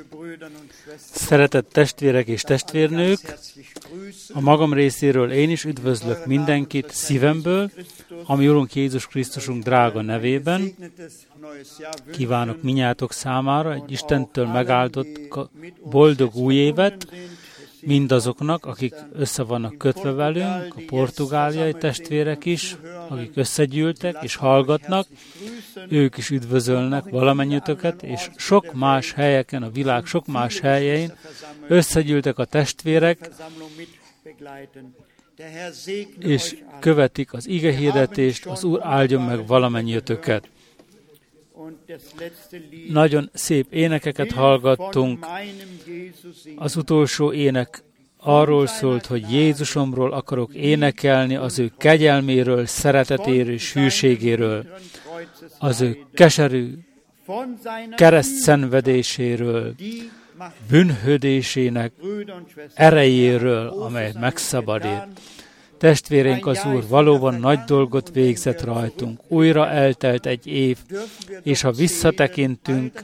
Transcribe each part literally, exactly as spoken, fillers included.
Szeretett testvérek és testvérnők, a magam részéről én is üdvözlök mindenkit szívemből, ami Urunk Jézus Krisztusunk drága nevében. Kívánok minnyátok számára egy Istentől megáldott boldog új évet, mindazoknak, akik össze vannak kötve velünk, a portugáliai testvérek is, akik összegyűltek és hallgatnak, ők is üdvözölnek valamennyiteket, és sok más helyeken, a világ sok más helyein összegyűltek a testvérek, és követik az igehirdetést, az Úr áldjon meg valamennyiötöket. Nagyon szép énekeket hallgattunk. Az utolsó ének arról szólt, hogy Jézusomról akarok énekelni, az ő kegyelméről, szeretetéről és hűségéről, az ő keserű kereszt szenvedéséről, bűnhődésének erejéről, amelyet megszabadít. Testvérénk, az Úr valóban nagy dolgot végzett rajtunk. Újra eltelt egy év, és ha visszatekintünk,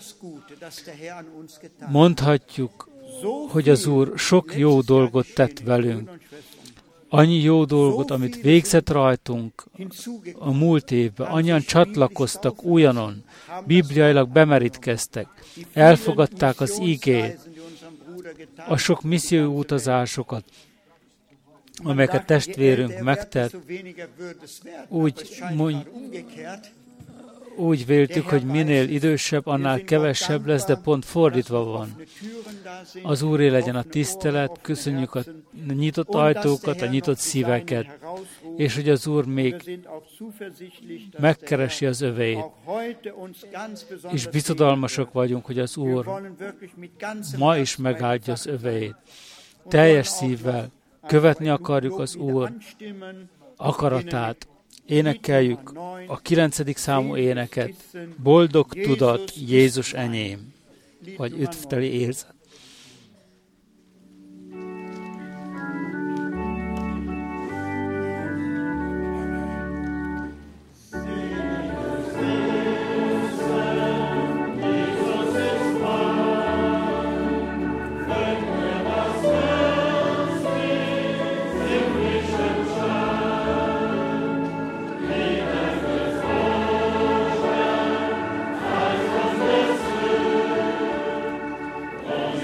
mondhatjuk, hogy az Úr sok jó dolgot tett velünk. Annyi jó dolgot, amit végzett rajtunk a múlt évben. Annyian csatlakoztak újonnan, bibliailag bemerítkeztek, elfogadták az igét, a sok missziói utazásokat, amelyeket testvérünk megtett, úgy, mondj, úgy véltük, hogy minél idősebb, annál kevesebb lesz, de pont fordítva van. Az Úré legyen a tisztelet, köszönjük a nyitott ajtókat, a nyitott szíveket, és hogy az Úr még megkeresi az övéit. És bizodalmasok vagyunk, hogy az Úr ma is megáldja az övéit. Teljes szívvel követni akarjuk az Úr akaratát. Énekeljük a kilencedik számú éneket. Boldog tudat, Jézus enyém, vagy üdvteli érzet. Oh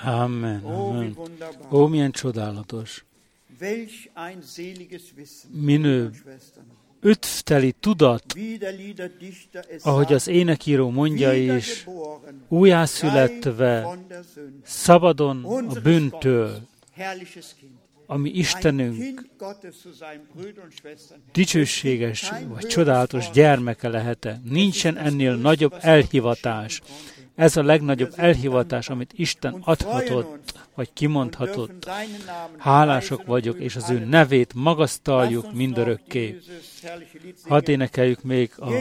Amen. Amen. Ó, milyen csodálatos. Minő ötvteli tudat, ahogy az énekíró mondja is, újjászületve, szabadon a bűntől, ami Istenünk dicsőséges vagy csodálatos gyermeke lehet-e. Nincsen ennél nagyobb elhivatás. Ez a legnagyobb elhivatás, amit Isten adhatott, vagy kimondhatott. Hálások vagyok, és az ő nevét magasztaljuk mindörökké. Hadd énekeljük még a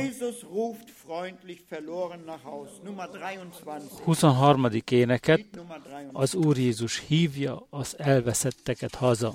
huszonharmadik éneket. Az Úr Jézus hívja az elveszetteket haza.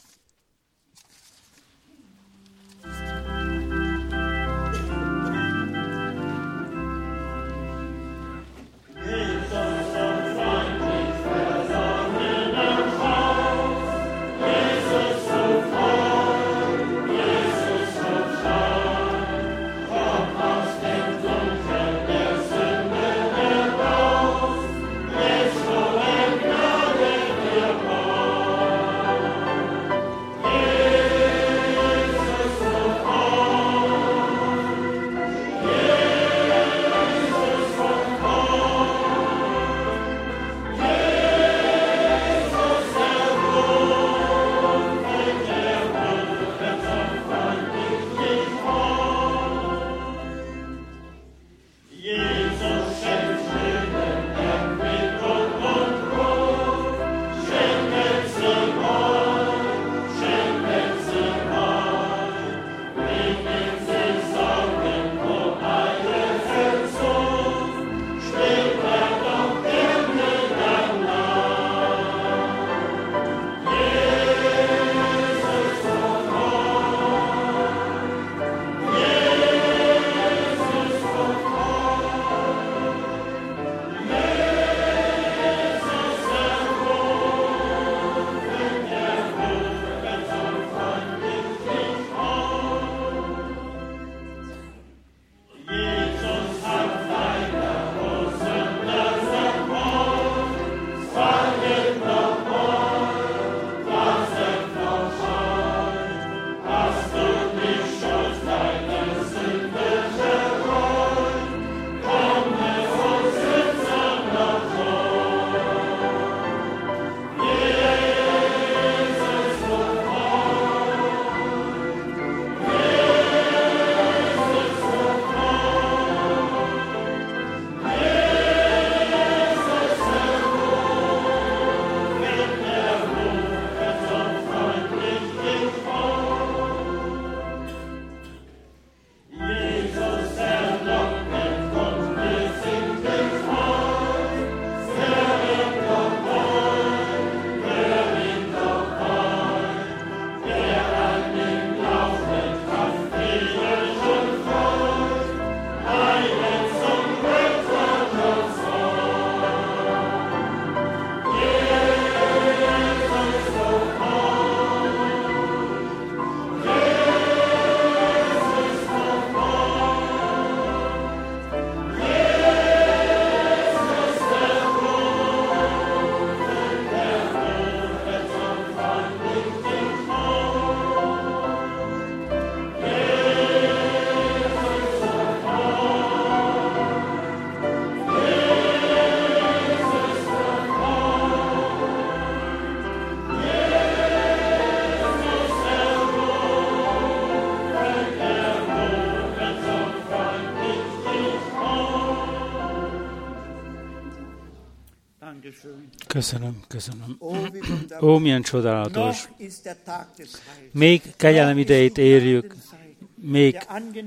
Köszönöm, köszönöm. Ó, milyen csodálatos. Még kegyelem idejét érjük, még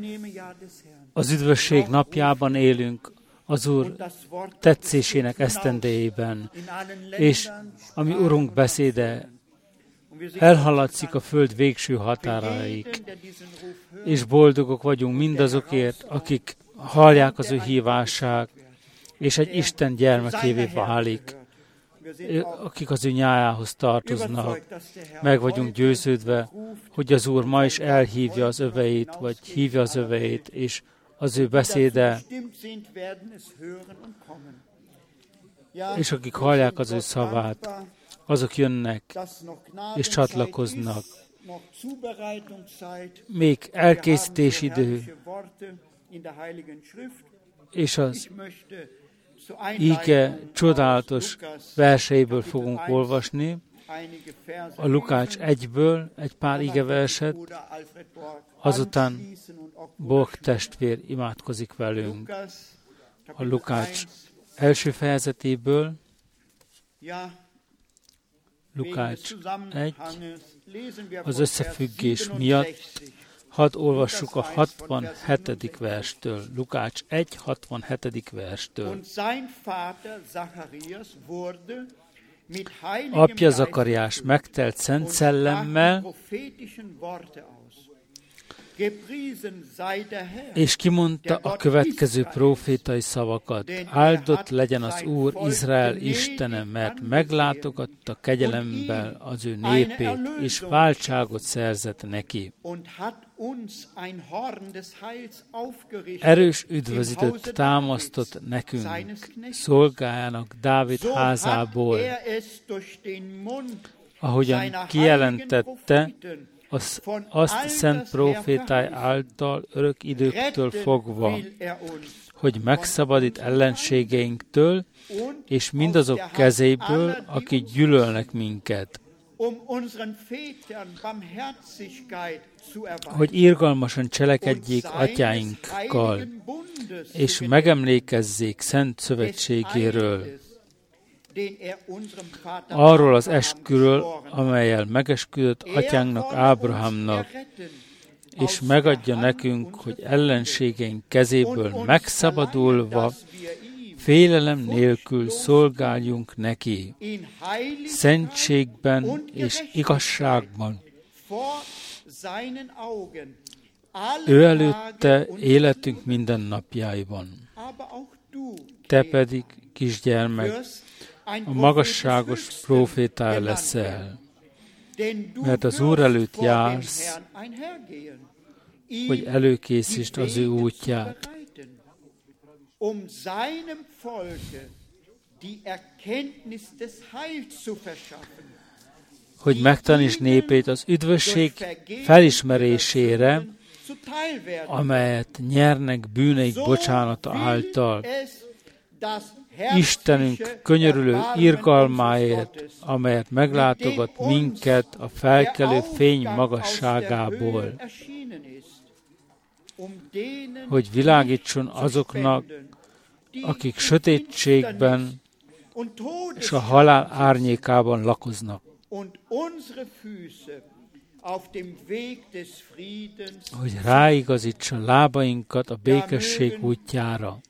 az üdvösség napjában élünk, az Úr tetszésének esztendejében, és ami Urunk beszéde elhaladszik a föld végső határaig, és boldogok vagyunk mindazokért, akik hallják az ő hívását, és egy Isten gyermekévé válik, akik az ő nyájához tartoznak. Meg vagyunk győződve, hogy az Úr ma is elhívja az öveit, vagy hívja az öveit, és az ő beszéde és akik hallják az ő szavát, azok jönnek és csatlakoznak. Még elkészítés idő, és az ige csodálatos verseiből fogunk olvasni, a Lukács egyből egy pár igeverset, azután Borg testvér imádkozik velünk. A Lukács első fejezetéből, Lukács egy, az összefüggés miatt, hadd olvassuk a hatvanhetedik verstől. Lukács egy, hatvanhetedik verstől. Apja Zakariás megtelt Szent Szellemmel, és kimondta a következő prófétai szavakat. Áldott legyen az Úr, Izrael Istene, mert meglátogatta kegyelemben az ő népét, és váltságot szerzett neki. Erős üdvözítőt támasztott nekünk, szolgájának Dávid házából, ahogyan kijelentette, Az, azt szent prófétáj által örök időktől fogva, hogy megszabadít ellenségeinktől, és mindazok kezéből, akik gyűlölnek minket, hogy irgalmasan cselekedjék atyáinkkal, és megemlékezzék szent szövetségéről, arról az esküről, amellyel megesküdött atyánknak, Ábrahámnak, és megadja nekünk, hogy ellenségeink kezéből megszabadulva, félelem nélkül szolgáljunk neki, szentségben és igazságban. Ő előtte életünk mindennapjaiban. Te pedig, kisgyermek, a magasságos prófétája leszel, mert az Úr előtt jársz, hogy előkészítsd az ő útját. Hogy megtanítsd népét az üdvösség felismerésére, amelyet nyernek bűneik bocsánata által. Istenünk könyörülő irgalmáért, amelyet meglátogat minket a felkelő fény magasságából, hogy világítson azoknak, akik sötétségben és a halál árnyékában lakoznak, hogy ráigazítsa lábainkat a békesség útjára.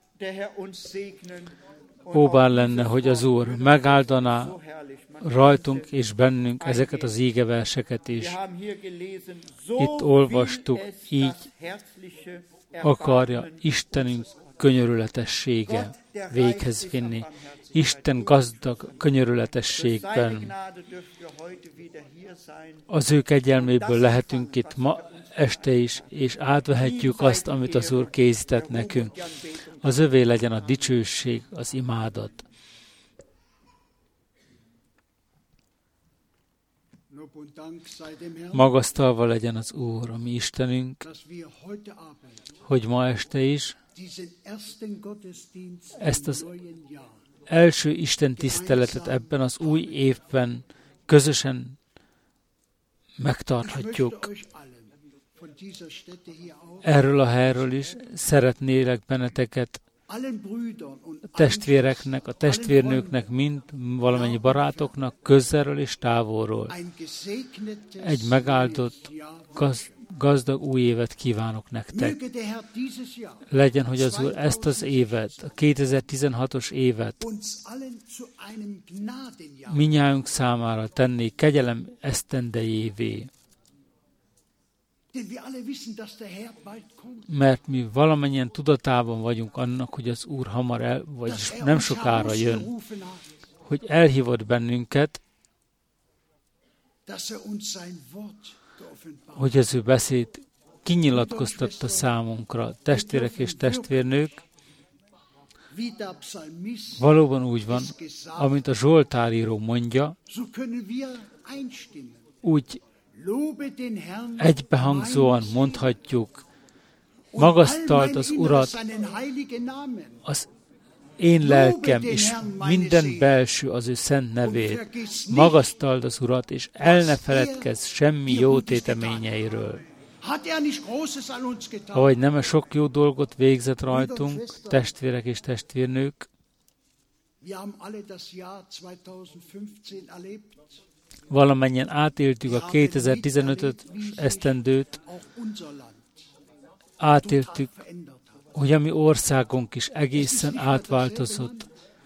Ó, bár lenne, hogy az Úr megáldaná rajtunk és bennünk ezeket az ígeverseket is. Itt olvastuk, így akarja Istenünk könyörületessége véghez vinni. Isten gazdag könyörületességben. Az ő kegyelméből lehetünk itt ma este is, és átvehetjük azt, amit az Úr készített nekünk. Az övé legyen a dicsőség, az imádat. Magasztalva legyen az Úr, a mi Istenünk, hogy ma este is ezt az első Isten tiszteletet ebben az új évben közösen megtarthatjuk. Erről a helyről is szeretnélek benneteket a testvéreknek, a testvérnőknek, mind valamennyi barátoknak, közelről és távolról. Egy megáldott, gaz, gazdag új évet kívánok nektek. Legyen, hogy az Úr ezt az évet, a kétezer-tizenhatos évet mindnyájunk számára tenné kegyelem esztendejévé. Mert mi valamennyien tudatában vagyunk annak, hogy az Úr hamar el, vagyis nem sokára jön, hogy elhívott bennünket, hogy az ő beszéd kinyilatkoztatta számunkra, testvérek és testvérnők, Valóban úgy van, amint a Zsoltáríró mondja, úgy egybehangzóan mondhatjuk, magasztald az Urat, az én lelkem, és minden belső az ő szent nevét. Magasztald az Urat, és el ne feledkezz semmi jó téteményeiről. Ahogy nem sok jó dolgot végzett rajtunk, testvérek és testvérnők, valamennyien átéltük a kétezer-tizenötöt esztendőt, átéltük, hogy a mi országunk is egészen átváltozott.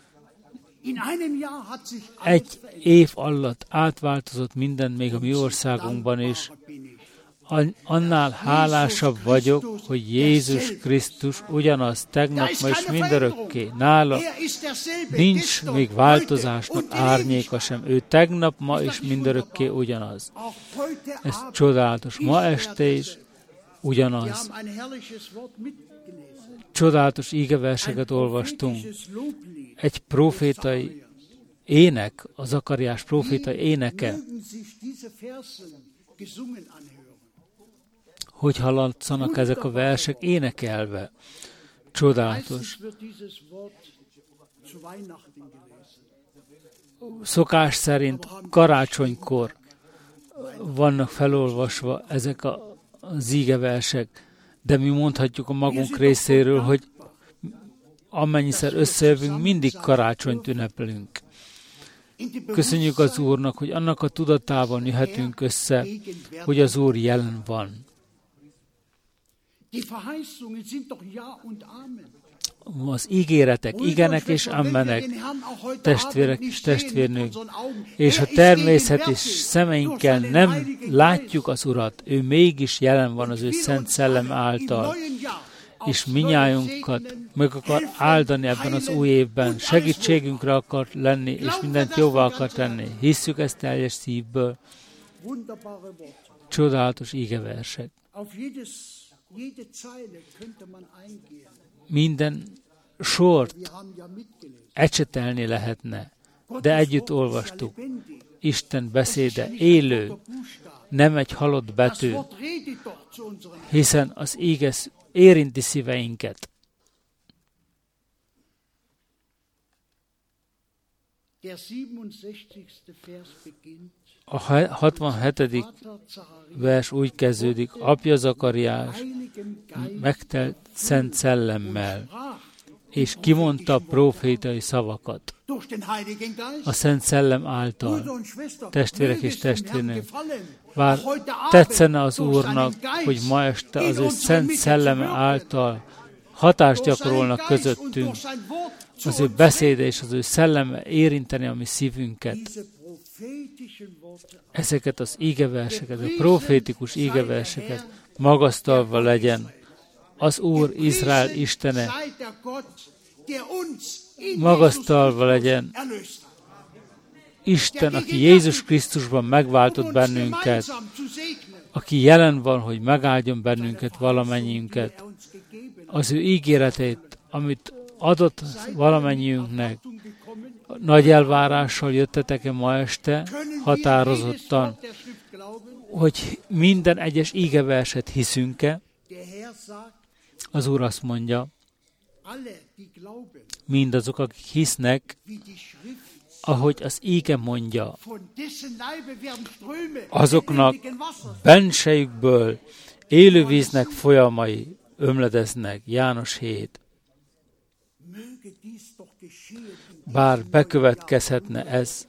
Egy év alatt átváltozott minden, még a mi országunkban is. Annál hálásabb vagyok, hogy Jézus Krisztus ugyanaz tegnap, ma és mindörökké. Nála nincs még változásnak árnyéka sem. Ő tegnap, ma és mindörökké ugyanaz. Ez csodálatos. Ma este is ugyanaz. Csodálatos ígeverseket olvastunk. Egy profétai ének, a Zakariás profétai éneke, hogy hallatszanak ezek a versek énekelve. Csodálatos. Szokás szerint karácsonykor vannak felolvasva ezek a, az ígeversek, de mi mondhatjuk a magunk részéről, hogy amennyiszer összejövünk, mindig karácsonyt ünnepelünk. Köszönjük az Úrnak, hogy annak a tudatában jöhetünk össze, hogy az Úr jelen van. Az ígéretek, igenek és ammenek, testvérek és testvérnők, és a természet és szemeinkkel nem látjuk az Urat, ő mégis jelen van az ő szent szellem által, és minnyájunkat meg akar áldani ebben az új évben, segítségünkre akar lenni, és mindent jóvá akar tenni. Hisszük ezt teljes szívből. Csodálatos ígeversek. Minden sort ecsetelni lehetne, de együtt olvastuk. Isten beszéde élő, nem egy halott betű, hiszen az íge érinti szíveinket. A hatvanhetedik vers úgy kezdődik, apja Zakariás megtelt szent szellemmel, és kimondta a profétai szavakat a szent szellem által. Testvérek és testvérnők, bár tetszene az Úrnak, hogy ma este az ő szent szelleme által hatást gyakorolnak közöttünk, az ő beszéde és az ő szelleme érinteni a mi szívünket. Ezeket az ígeverseket, a profétikus ígeverseket magasztalva legyen az Úr Izrael Istene, magasztalva legyen Isten, aki Jézus Krisztusban megváltott bennünket, aki jelen van, hogy megáldjon bennünket, valamennyiünket. Az ő ígéretét, amit adott valamennyiünknek, nagy elvárással jöttetek-e ma este, határozottan, hogy minden egyes ígeverset hiszünk-e? Az Úr azt mondja, mindazok, akik hisznek, ahogy az íge mondja, azoknak bensejükből élővíznek folyamai ömledeznek. János hét. Bár bekövetkezhetne ez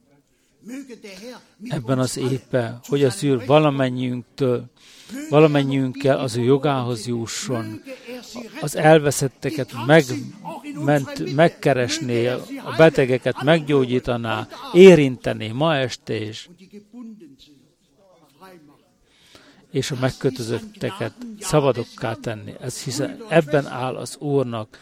ebben az évben, hogy az Úr valamennyiünktől, valamennyiünkkel az ő jogához jusson, az elveszetteket megment, megkeresné, a betegeket meggyógyítaná, érintené ma este is, és a megkötözötteket szabadokká tenni. Ez hiszen ebben áll az Úrnak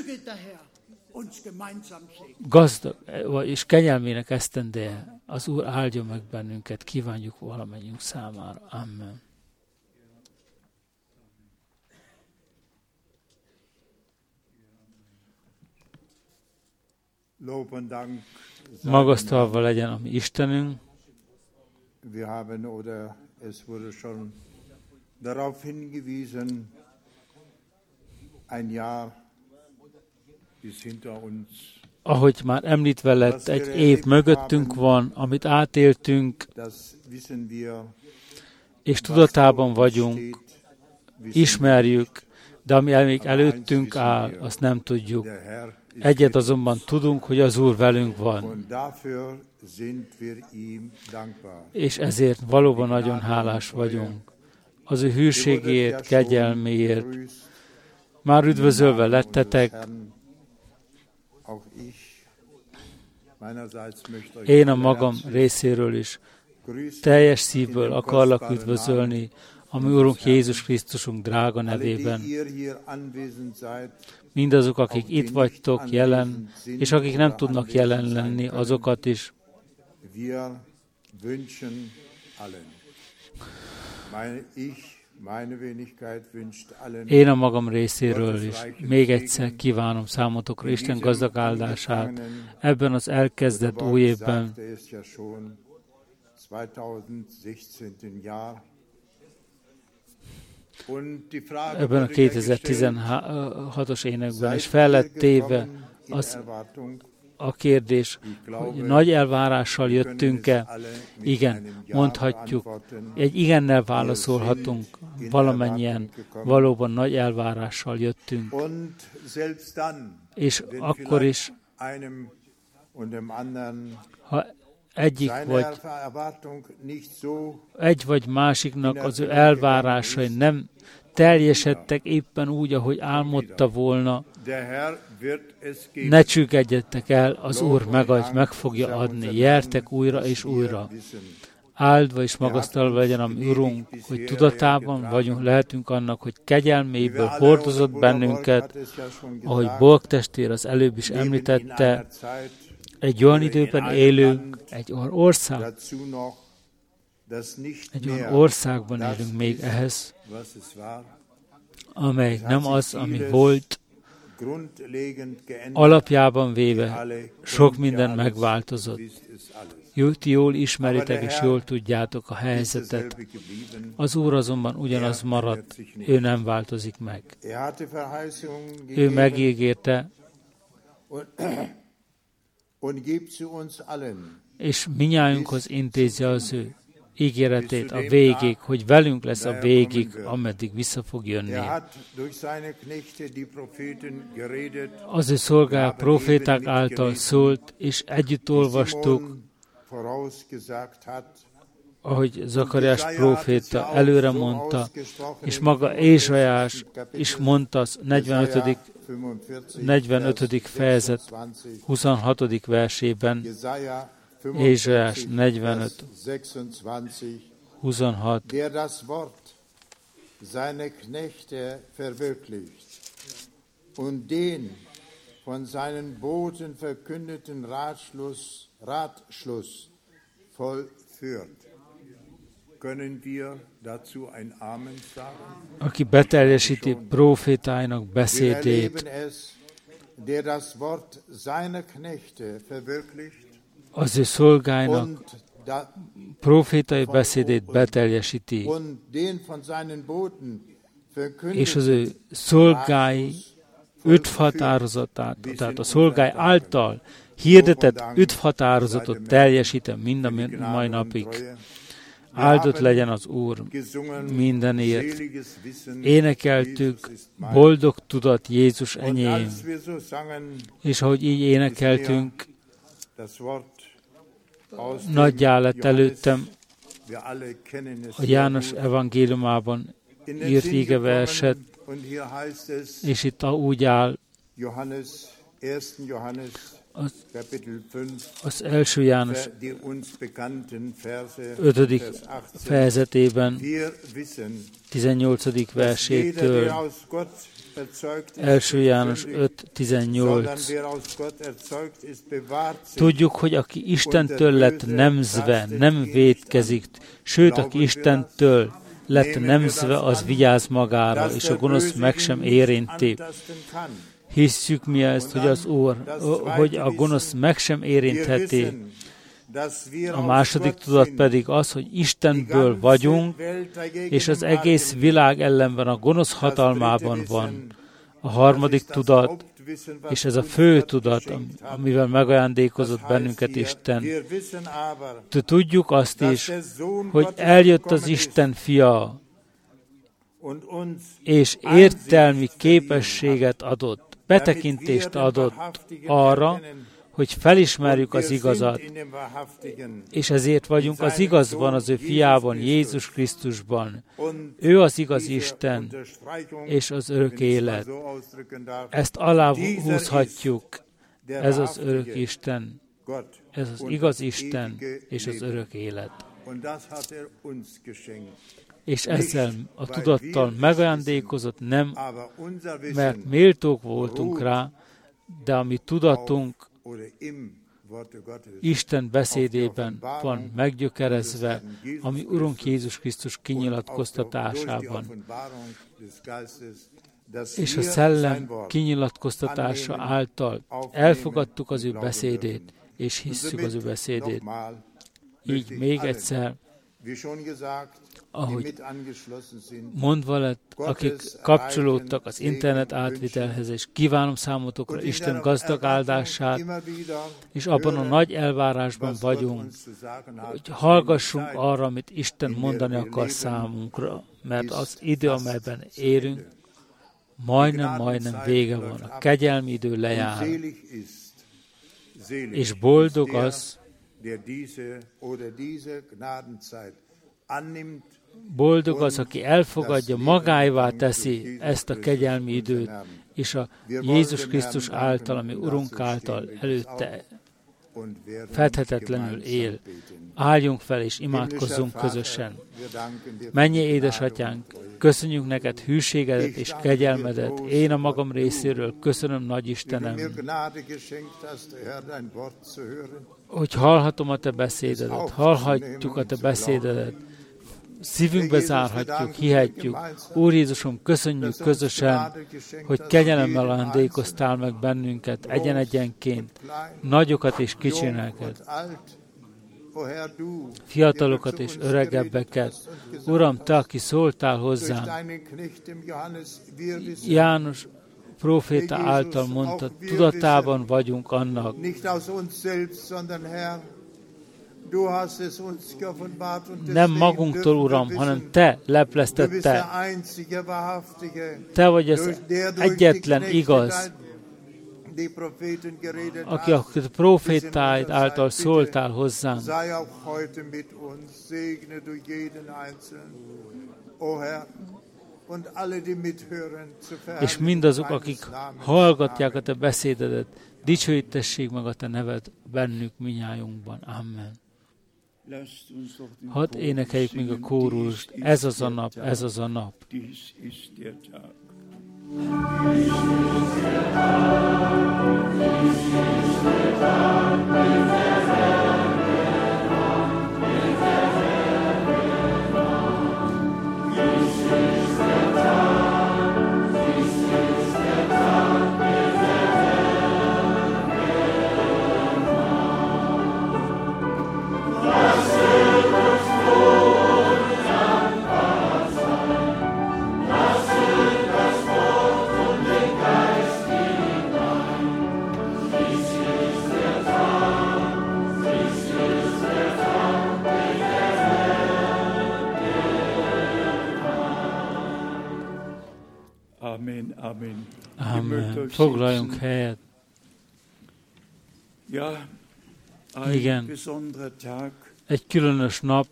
gazdag és kegyelmének esztendeje. Az Úr áldjon meg bennünket, kívánjuk valamennyünk számára. Amen. Magasztalva legyen a mi Istenünk. Wir haben oder es wurde schon darauf hingewiesen, ein Jahr ist hinter uns. Ahogy már említve lett, egy év mögöttünk van, amit átéltünk, és tudatában vagyunk, ismerjük, de ami még előttünk áll, azt nem tudjuk. Egyet azonban tudunk, hogy az Úr velünk van. És ezért valóban nagyon hálás vagyunk. Az ő hűségért, kegyelméért. Már üdvözölve lettetek. Én a magam részéről is teljes szívből akarlak üdvözölni a mi Úrunk Jézus Krisztusunk drága nevében. Mindazok, akik itt vagytok jelen, és akik nem tudnak jelen lenni, azokat is. Én a magam részéről is még egyszer kívánom számotokra Isten gazdag áldását ebben az elkezdett új évben. Ebben a kétezer-tizenhatos években is fel lett téve az a kérdés, hogy nagy elvárással jöttünk-e? Igen, mondhatjuk, egy igennel válaszolhatunk, valamennyien valóban nagy elvárással jöttünk. És akkor is, ha egyik vagy egy vagy másiknak az ő elvárásai nem teljesedtek éppen úgy, ahogy álmodta volna, ne csüggedjetek el, az Úr megadj, meg fogja adni. Gyertek újra és újra. Áldva és magasztalva legyen a mi Urunk, hogy tudatában vagyunk, lehetünk annak, hogy kegyelméből hordozott bennünket, ahogy Bolk testvér az előbb is említette, egy olyan időben élünk, egy olyan ország, egy olyan országban élünk még ehhez, amely nem az, ami volt, alapjában véve sok minden megváltozott. Ti jól ismeritek és jól tudjátok a helyzetet. Az Úr azonban ugyanaz maradt, ő nem változik meg. Ő megígérte, és minnyájunkhoz intézi az ő ígéretét a végig, hogy velünk lesz a végig, ameddig vissza fog jönni. Az ő szolgál proféták által szólt, és együtt olvastuk, ahogy Zakariás próféta előre mondta, és maga Ézsaiás is mondta negyvenötödik fejezet huszonhatodik versében, Ézsaiás negyvenöt huszonhat. Der das Wort seiner Knechte verwirklicht und den von seinen Boten verkündeten Ratschluss, Ratschluss vollführt. Können wir dazu ein Amen sagen? Aki beteljesíti prófétáinak beszédét, der das Wort seiner Knechte verwirklicht, az ő szolgáinak profétai beszédét beteljesíti, és az ő szolgái üdvhatározatát, tehát a szolgái által hirdetett üdvhatározatot teljesítem mind a mai napig. Áldott legyen az Úr mindenért. Énekeltük, boldog tudat Jézus enyém. És ahogy így énekeltünk, nagyjá lett előttem a János evangéliumában írt igeverset, és itt úgy áll az, az első János ötödik fejezetében tizennyolcadik versétől, első János öt tizennyolc. Tudjuk, hogy aki Istentől lett nemzve, nem vétkezik, sőt, aki Istentől lett nemzve, az vigyáz magára, és a gonosz meg sem érinti. Hisszük mi ezt, hogy az Úr, hogy a gonosz meg sem érintheti. A második tudat pedig az, hogy Istenből vagyunk, és az egész világ ellenben a gonosz hatalmában van. A harmadik tudat, és ez a fő tudat, amivel megajándékozott bennünket Isten. Tudjuk azt is, hogy eljött az Isten fia, és értelmi képességet adott, betekintést adott arra, hogy felismerjük az igazat, és ezért vagyunk az igazban, az ő fiában, Jézus Krisztusban. Ő az igaz Isten, és az örök élet. Ezt aláhúzhatjuk, ez az örök Isten, ez az igaz Isten, és az örök élet. És ezzel a tudattal megajándékozott, nem mert méltók voltunk rá, de a mi tudatunk Isten beszédében van meggyökerezve, ami Urunk Jézus Krisztus kinyilatkoztatásában. És a szellem kinyilatkoztatása által elfogadtuk az ő beszédét, és hisszük az ő beszédét. Így még egyszer, ahogy mondva lett, akik kapcsolódtak az internet átvitelhez, és kívánom számotokra Isten gazdag áldását, és abban a nagy elvárásban vagyunk, hogy hallgassunk arra, amit Isten mondani akar számunkra, mert az idő, amelyben érünk, majdnem, majdnem vége van. A kegyelmi idő lejár. És boldog az, boldog az, aki elfogadja, magáévá teszi ezt a kegyelmi időt, és a Jézus Krisztus által, ami Urunk által előtte fedhetetlenül él. Álljunk fel és imádkozzunk közösen. Menj, édesatyánk, köszönjük neked hűségedet és kegyelmedet. Én a magam részéről köszönöm, nagy Istenem, hogy hallhatom a te beszédedet, hallhatjuk a te beszédedet, szívünkbe zárhatjuk, hihetjük. Úr Jézusom, köszönjük közösen, hogy kegyelemmel ajándékoztál meg bennünket egyen-egyenként, nagyokat és kicsineket, fiatalokat és öregebbeket. Uram, te, aki szóltál hozzám, János próféta által mondta, tudatában vagyunk annak, nem magunktól, Uram, hanem Te lepleztette. Te vagy az egyetlen igaz, aki a prófétáid által szóltál hozzánk. És mindazok, akik hallgatják a te beszédedet, dicsőítessék meg a te neved bennük minnyájunkban. Amen. Hadd énekeljük még a kórust, ez az a nap, ez az a nap. Amen. Amen. Foglaljunk helyet. Igen, egy különös nap,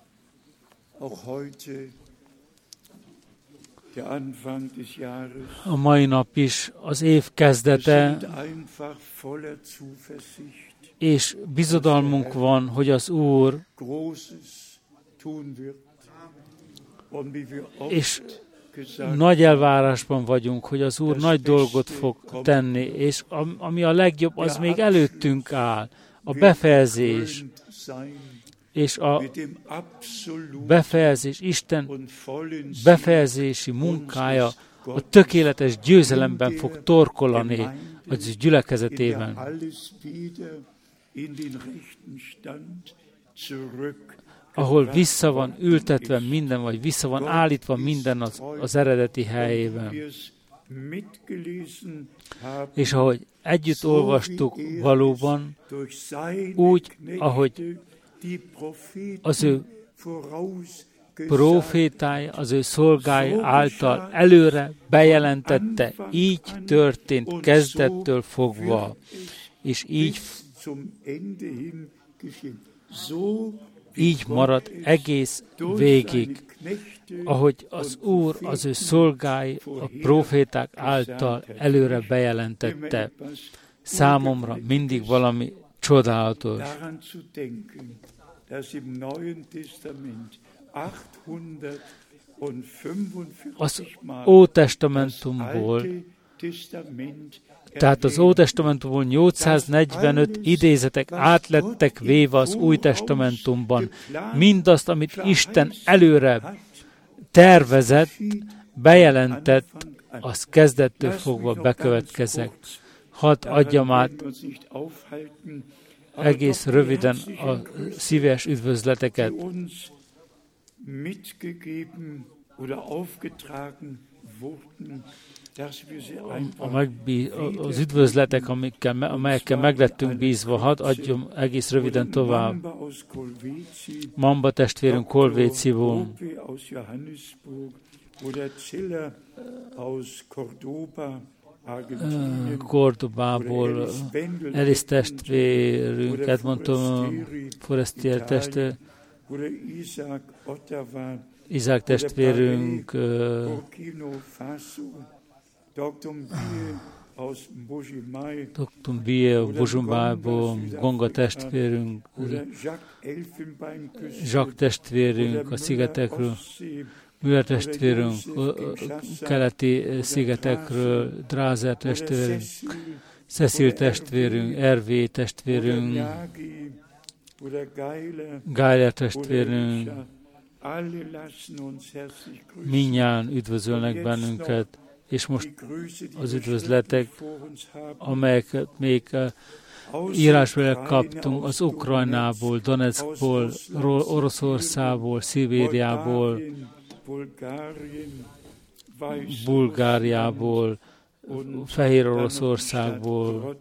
a mai nap is az év kezdete, és bizodalmunk van, hogy az Úr, és nagy elvárásban vagyunk, hogy az Úr nagy dolgot fog tenni, és ami a legjobb, az még előttünk áll, a befejezés, és a befejezés, Isten befejezési munkája a tökéletes győzelemben fog torkolani az gyülekezetében, ahol vissza van ültetve minden, vagy vissza van állítva minden az, az eredeti helyében. És ahogy együtt olvastuk valóban, úgy, ahogy az ő profétája, az ő szolgája által előre bejelentette, így történt kezdettől fogva, és így, így marad egész végig, ahogy az Úr az ő szolgái, a proféták által előre bejelentette. Számomra mindig valami csodálatos. Az Ótestamentumból, tehát az Ótestamentumból nyolcszáznegyvenöt idézetek átlettek véve az Új Testamentumban. Mindazt, amit Isten előre tervezett, bejelentett, az kezdettől fogva bekövetkezett. Hadd adjam át egész röviden a szíves üdvözleteket. A megbí, az üdvözletek, amikkel, amelyekkel meglettünk bízva, hadd adjam egész röviden tovább. Mamba testvérünk Kolvéciból, Kordobából, Elis testvérünk, Edmonton Forestier testvérünk, Izák testvérünk, doktor Bie Buzsumbából, Gonga testvérünk, Jacques testvérünk a szigetekről, Müller testvérünk keleti szigetekről, Drázer testvérünk, Cecil testvérünk, Ervé testvérünk, Geiler testvérünk, mindnyájan üdvözölnek bennünket, és most az üdvözletek, amelyeket még írásból kaptunk az Ukrajnából, Donetskból, Oroszországból, Szibériából, Bulgáriából, Fehér Oroszországból,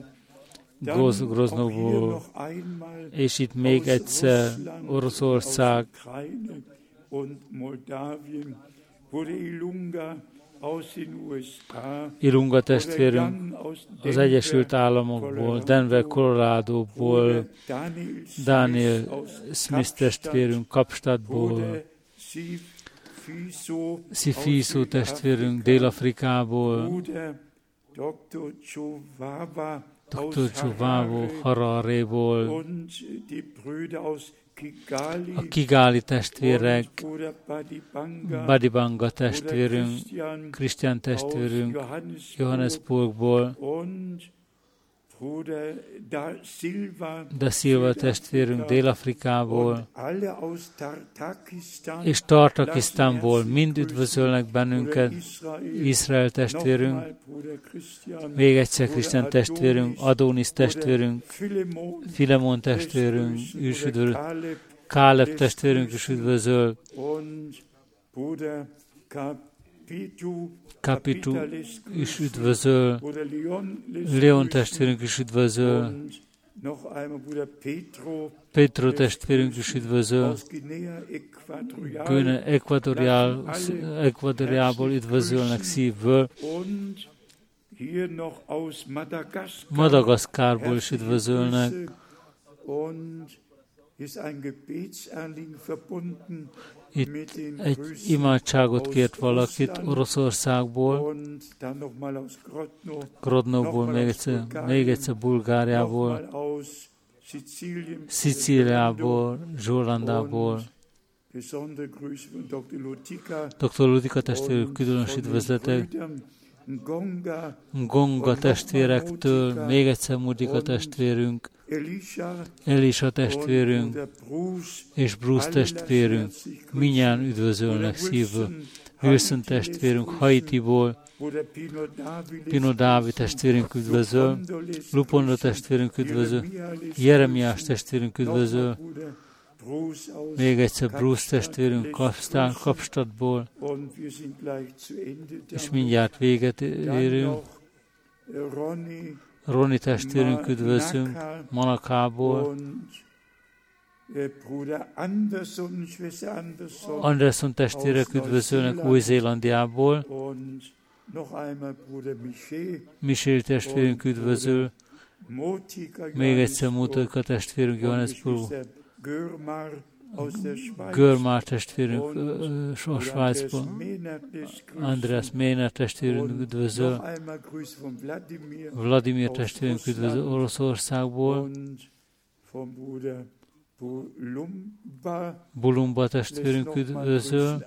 Groznóból, és itt még egyszer Oroszország, Ilunga testvérünk az Egyesült Államokból, Denver, Coloradoból, Daniel Smith testvérünk Kapstadtból, Sifiso testvérünk Dél-Afrikából, doktor Csuvávó Hararéból, a Kigali testvérek, Badibanga testvérünk, Krisztián testvérünk, Johannesburgból, Da Silva testvérünk Dél-Afrikából, és Tartakisztánból mind üdvözölnek bennünket, Izrael testvérünk, még egyszer Krisztián testvérünk, Adonis testvérünk, Filemon testvérünk, is üdvözöl, Káleb testvérünk is üdvözöl, Kapitu is üdvözöl, Leon testvérünk is üdvözöl, Petro testvérünk is üdvözöl, Guinea Equatorial, Equatoriából üdvözölnek szívből, Madagaszkárból is üdvözölnek, itt egy imádságot kért valakit Oroszországból, Grodnóból, még egyszer, még egyszer Bulgáriából, Szicíliából, Zsolandából. doktor Lutika testvérük különös üdvözletek, Gonga testvérektől, még egyszer Mudika testvérünk, Elisa testvérünk és Bruce testvérünk, mindjárt üdvözölnek szívből. Wilson testvérünk Haitiból, Pino Dávid testvérünk üdvözöl, Luponda testvérünk üdvözöl, Jeremiás testvérünk üdvözöl, még egyszer Bruce testvérünk Kapstán, Kapstadtból, és mindjárt véget érünk. Roni testvérünk üdvözlünk Manakából, Anderson testvérek üdvözölnek Új-Zélandiából, Michel testvérünk üdvözöl, még egyszer Mutika testvérünk Johannesburg, Görmár testvérünk uh, Svájcból, András Méner testvérünk üdvözöl, Vladimir testvérünk üdvözöl Oroszországból, Bulumba testvérünk üdvözöl,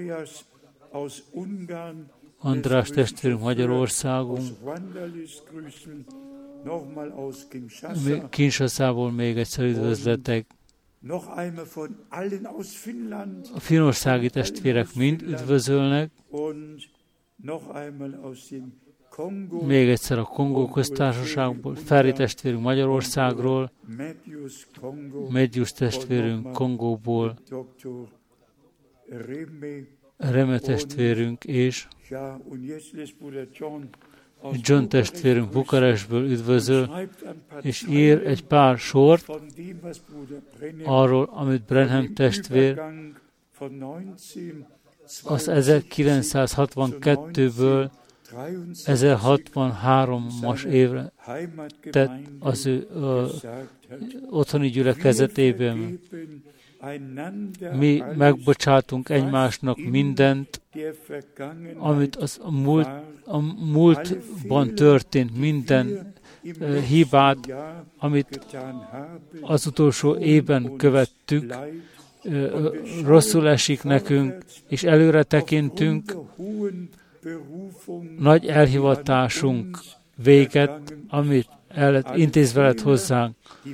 András testvérünk Magyarországon, Kinshaszából még egyszer üdvözletek. A finnországi testvérek mind üdvözölnek, még egyszer a Kongó köztársaságból, Ferri testvérünk Magyarországról, Medjus testvérünk Kongóból, Reme testvérünk és John testvérünk Bukarestből üdvözöl, és ír egy pár sort arról, amit Branham testvér az ezerkilencszázhatvankettőből ezerhatvanhárom-as évre tett az ő ö, otthoni gyülekezetében. Mi megbocsátunk egymásnak mindent, amit az a, múlt, a múltban történt, minden uh, hibát, amit az utolsó évben követtük, uh, rosszul esik nekünk, és előre tekintünk, nagy elhivatásunk véget, amit el lett intézve lett hozzánk,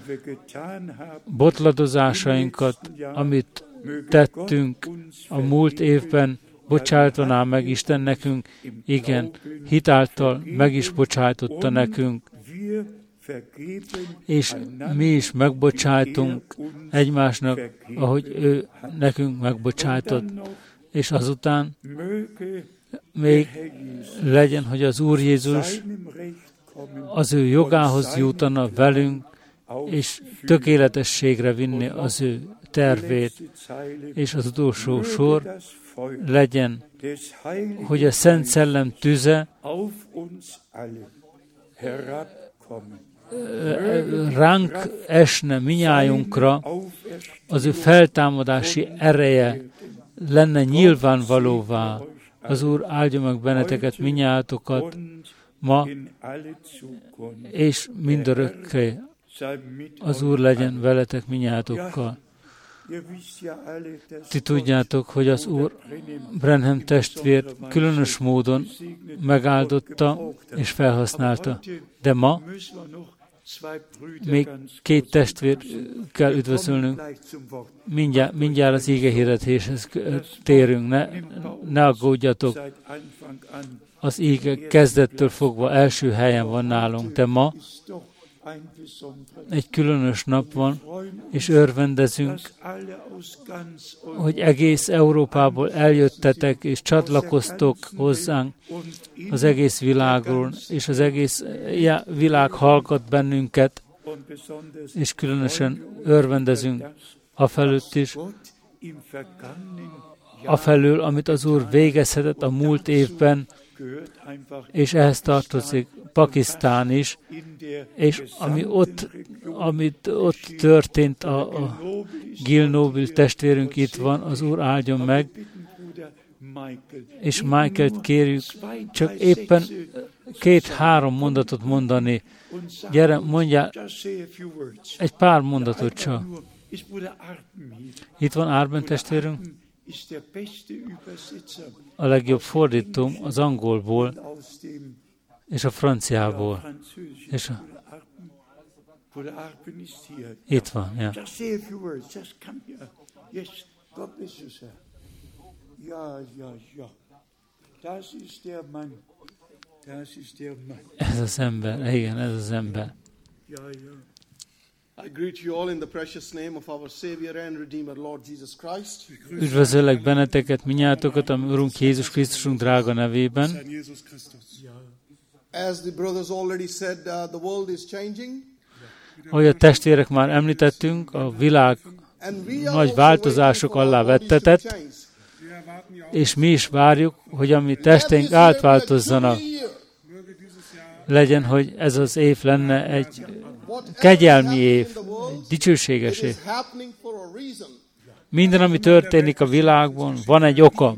botladozásainkat, amit tettünk a múlt évben, bocsájtaná meg Isten nekünk, igen, hitáltal meg is bocsájtotta nekünk, és mi is megbocsájtunk egymásnak, ahogy ő nekünk megbocsájtott. És azután még legyen, hogy az Úr Jézus az ő jogához jutana velünk, és tökéletességre vinni az ő tervét. És az utolsó sor legyen, hogy a Szent Szellem tüze ránk esne minnyájunkra, az ő feltámadási ereje lenne nyilvánvalóvá. Az Úr áldja meg benneteket, minnyátokat ma, és mindörökké. Az Úr legyen veletek minnyátokkal. Ti tudjátok, hogy az Úr Branham testvért különös módon megáldotta és felhasználta. De ma még két testvért kell üdvözölnünk. Mindjárt, mindjárt az íge hirdetéshez térünk. Ne, ne aggódjatok. Az íge kezdettől fogva első helyen van nálunk, de ma egy különös nap van, és örvendezünk, hogy egész Európából eljöttetek, és csatlakoztok hozzánk az egész világról, és az egész világ hallgat bennünket, és különösen örvendezünk afelőtt is, afelől, amit az Úr végezhetett a múlt évben, és ehhez tartozik Pakisztán is, és ami ott, amit ott történt, a, a Gil Noble testvérünk itt van, az Úr áldjon meg, és Michaelt kérjük csak éppen két-három mondatot mondani. Gyere, mondjál egy pár mondatot csak. Itt van Arben testvérünk. A legjobb fordítóm az angolból és a franciából. És a... Itt van, ja. Ez az ember, igen, ez az ember. I greet you all in the precious name of our Savior and Redeemer, Lord Jesus Christ. Üdvözöllek benneteket, minnyátokat, a Urunk Jézus Krisztusunk drága nevében. As the brothers already said, uh, the world is changing. Ahogy a testvérek már említettünk, a világ nagy változások alá vettetett, és mi is várjuk, hogy a mi testeink átváltozzanak. Legyen, hogy ez az év lenne egy kegyelmi év, egy dicsőséges év. Minden, ami történik a világban, van egy oka.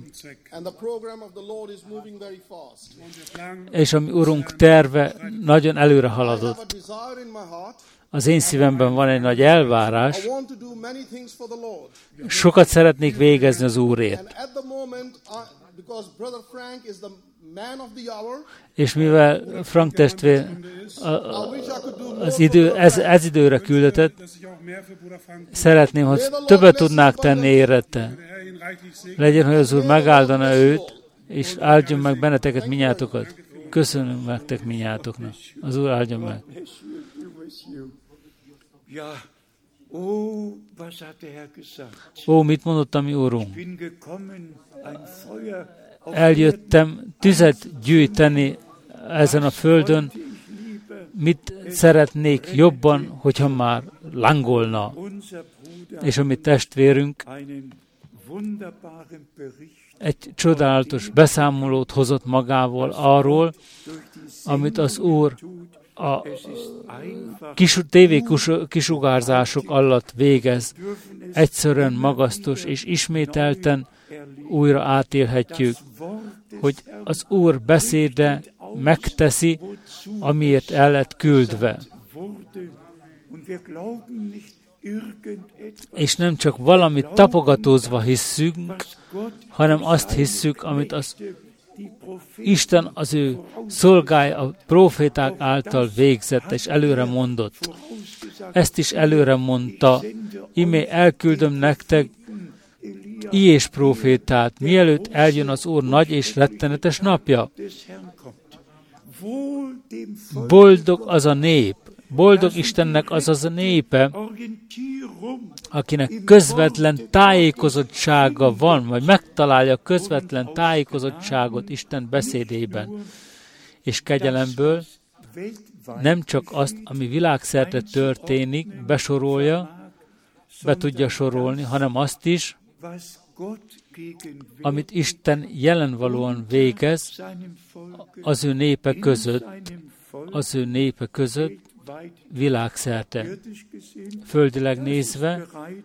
És a mi Urunk terve nagyon előre haladott. Az én szívemben van egy nagy elvárás. Sokat szeretnék végezni az Úrért. És mivel Frank testvér az idő, ez, ez időre küldetett, szeretném, hogy többet tudnák tenni érette. Legyen, hogy az Úr megáldana őt, és áldjon meg benneteket minnyátokat. Köszönöm nektek minnyátoknak. Az Úr áldjon meg. Ó, mit mondott a mi Úrunk? Eljöttem tüzet gyűjteni ezen a földön, mit szeretnék jobban, hogyha már lángolna. És a mi testvérünk egy csodálatos beszámolót hozott magával arról, amit az Úr a kis, tévé kisugárzások alatt végez. Egyszerűen magasztos és ismételten újra átélhetjük, hogy az Úr beszéde megteszi, amiért el lett küldve. És nem csak valamit tapogatózva hisszünk, hanem azt hisszük, amit az Isten az ő szolgája, a próféták által végzett és előre mondott. Ezt is előre mondta, imé elküldöm nektek Ilyés prófétát, mielőtt eljön az Úr nagy és rettenetes napja. Boldog az a nép, boldog Istennek az az a népe, akinek közvetlen tájékozottsága van, vagy megtalálja közvetlen tájékozottságot Isten beszédében. És kegyelemből nem csak azt, ami világszerte történik, besorolja, be tudja sorolni, hanem azt is, amit Isten jelenvalóan végez az ő népe között, az ő népe között, világszerte. Földileg nézve,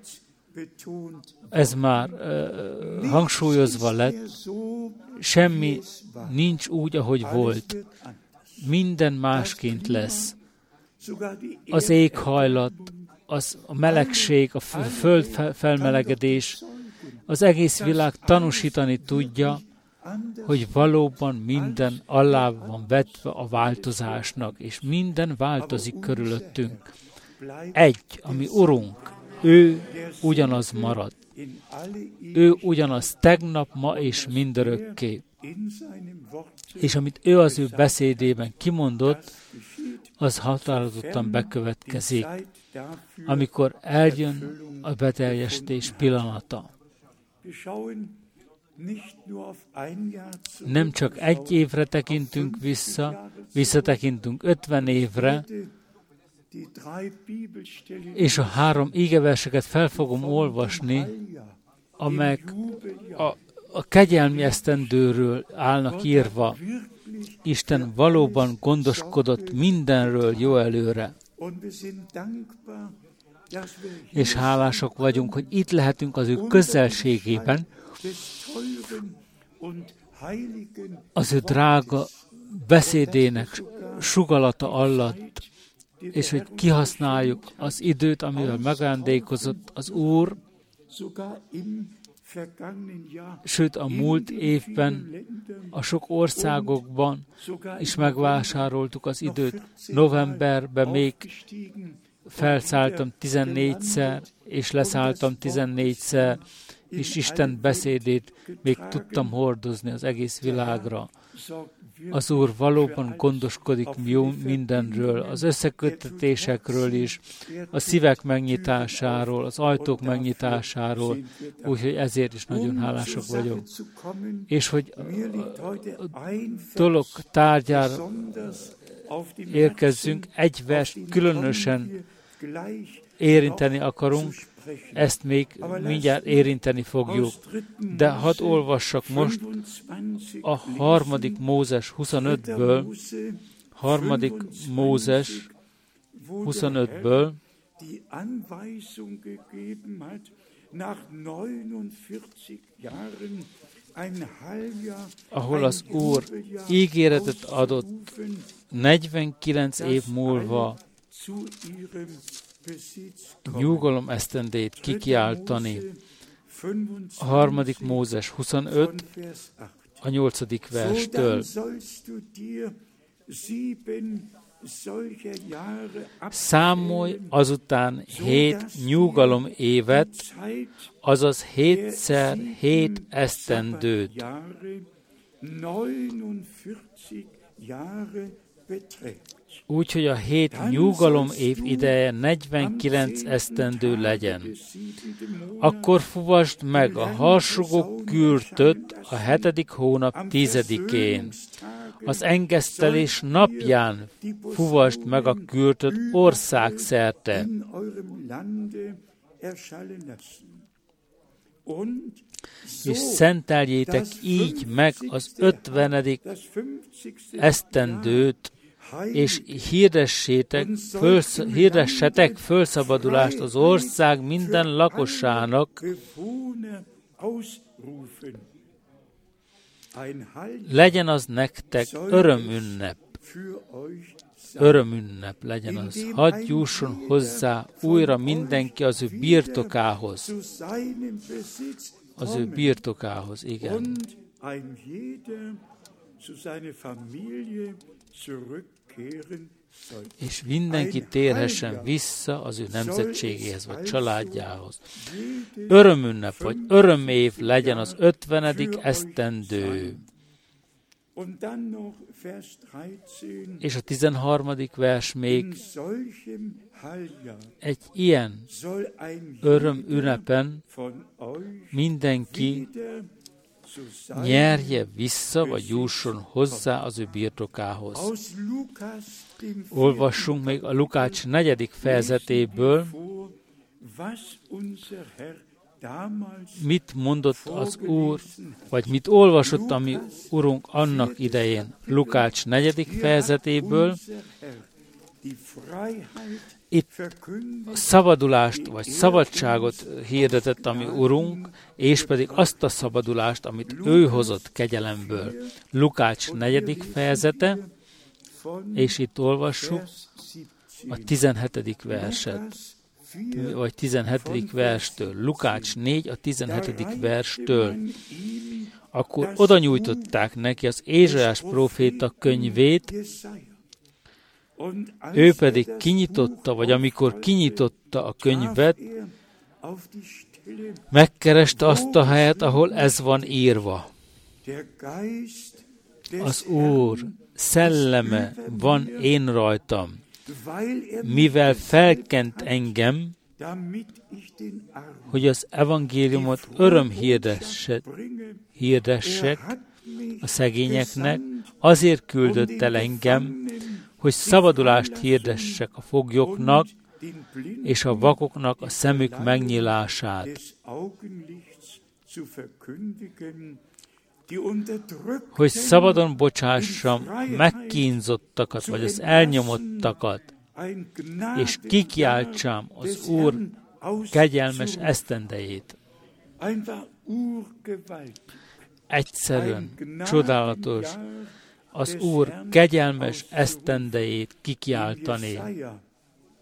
ez már uh, hangsúlyozva lett, semmi nincs úgy, ahogy volt. Minden másként lesz. Az éghajlat, az, a melegség, a föld felmelegedés, az egész világ tanúsítani tudja, hogy valóban minden alá van vetve a változásnak, és minden változik körülöttünk. Egy, ami Urunk, ő ugyanaz marad. Ő ugyanaz tegnap, ma és mindörökké. És amit ő az ő beszédében kimondott, az határozottan bekövetkezik, amikor eljön a beteljesítés pillanata. Nem csak egy évre tekintünk vissza, visszatekintünk ötven évre, és a három ígeverseket fel fogom olvasni, amelyek a, a kegyelmi esztendőről állnak írva. Isten valóban gondoskodott mindenről jó előre. És hálásak vagyunk, hogy itt lehetünk az ő közelségében, az ő drága beszédének sugalata alatt, és hogy kihasználjuk az időt, amivel megajándékozott az Úr, sőt a múlt évben a sok országokban is megvásároltuk az időt. Novemberben még felszálltam tizennégyszer, és leszálltam tizennégyszer, és Isten beszédét még tudtam hordozni az egész világra. Az Úr valóban gondoskodik jó mindenről, az összeköttetésekről is, a szívek megnyitásáról, az ajtók megnyitásáról, úgyhogy ezért is nagyon hálásak vagyok. És hogy a dolog tárgyára érkezzünk, egy vers különösen érinteni akarunk, ezt még mindjárt érinteni fogjuk. De hadd olvassak most a harmadik Mózes huszonötből, harmadik Mózes huszonötből, ahol az Úr ígéretet adott negyvenkilenc év múlva nyugalom esztendét kikiáltani. A harmadik Mózes huszonöt, a nyolcadik verstől. Számolj azután hét nyugalom évet, azaz hétszer hét esztendőt. Úgy, hogy a hét nyugalom év ideje negyvenkilenc esztendő legyen. Akkor fuvasd meg a harsogok kürtöt a hetedik hónap tizedikén. Az engesztelés napján fuvasd meg a kürtöt országszerte. És szenteljétek így meg az ötvenedik esztendőt, és hirdessétek, fölsz, hirdessetek fölszabadulást az ország minden lakosának. Legyen az nektek örömünnep. Örömünnep legyen az. Hadd jusson hozzá újra mindenki az ő birtokához. Az ő birtokához, igen. És mindenki térhessen vissza az ő nemzetségéhez, vagy családjához. Örömünnep, vagy örömév legyen az ötvenedik esztendő. És a tizenharmadik vers még egy ilyen örömünnepen mindenki nyerje vissza, vagy jusson hozzá az ő birtokához. Olvassunk még a Lukács negyedik fejezetéből, mit mondott az Úr, vagy mit olvasott a mi Urunk annak idején. Lukács negyedik fejezetéből, itt szabadulást, vagy szabadságot hirdetett a mi Urunk, és pedig azt a szabadulást, amit ő hozott kegyelemből. Lukács negyedik fejezete, és itt olvassuk a tizenhetedik verset, vagy tizenhetedik verstől. Lukács négy, a tizenhetedik verstől. Akkor oda nyújtották neki az Ézsaiás próféta könyvét, ő pedig kinyitotta, vagy amikor kinyitotta a könyvet, megkereste azt a helyet, ahol ez van írva. Az Úr szelleme van én rajtam, mivel felkent engem, hogy az evangéliumot öröm hirdessek, hirdessek a szegényeknek, azért küldött el engem, hogy szabadulást hirdessek a foglyoknak, és a vakoknak a szemük megnyílását, hogy szabadon bocsássam megkínzottakat, vagy az elnyomottakat, és kikiáltsam az Úr kegyelmes esztendejét. Egyszerűen, csodálatos, az Úr kegyelmes esztendejét kikiáltani.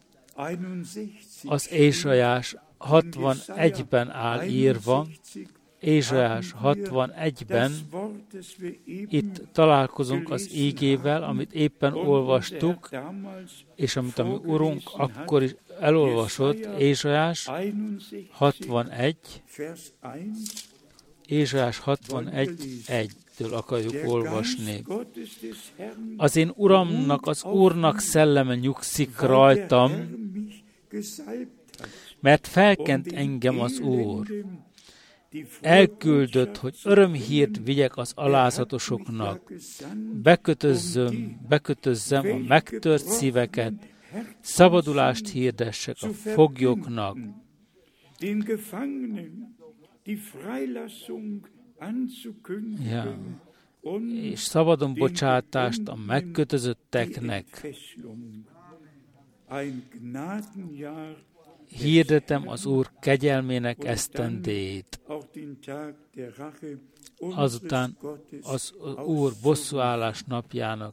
Az Ézsaiás hatvanegyben áll írva, Ézsaiás hatvanegyben itt találkozunk az ígével, amit éppen olvastuk, és amit a mi Urunk akkor is elolvasott, Ézsaiás hatvanegy, Ézsaiás hatvanegy egytől akarjuk olvasni. Az én Uramnak, az Úrnak szelleme nyugszik rajtam, mert felkent engem az Úr. Elküldött, hogy örömhírt vigyek az alázatosoknak, bekötözzöm, bekötözzem a megtört szíveket, szabadulást hirdessek a foglyoknak. Ja. És szabadon bocsátást a megkötözötteknek. Hirdetem az Úr kegyelmének esztendét. Azután az Úr bosszúállás napjának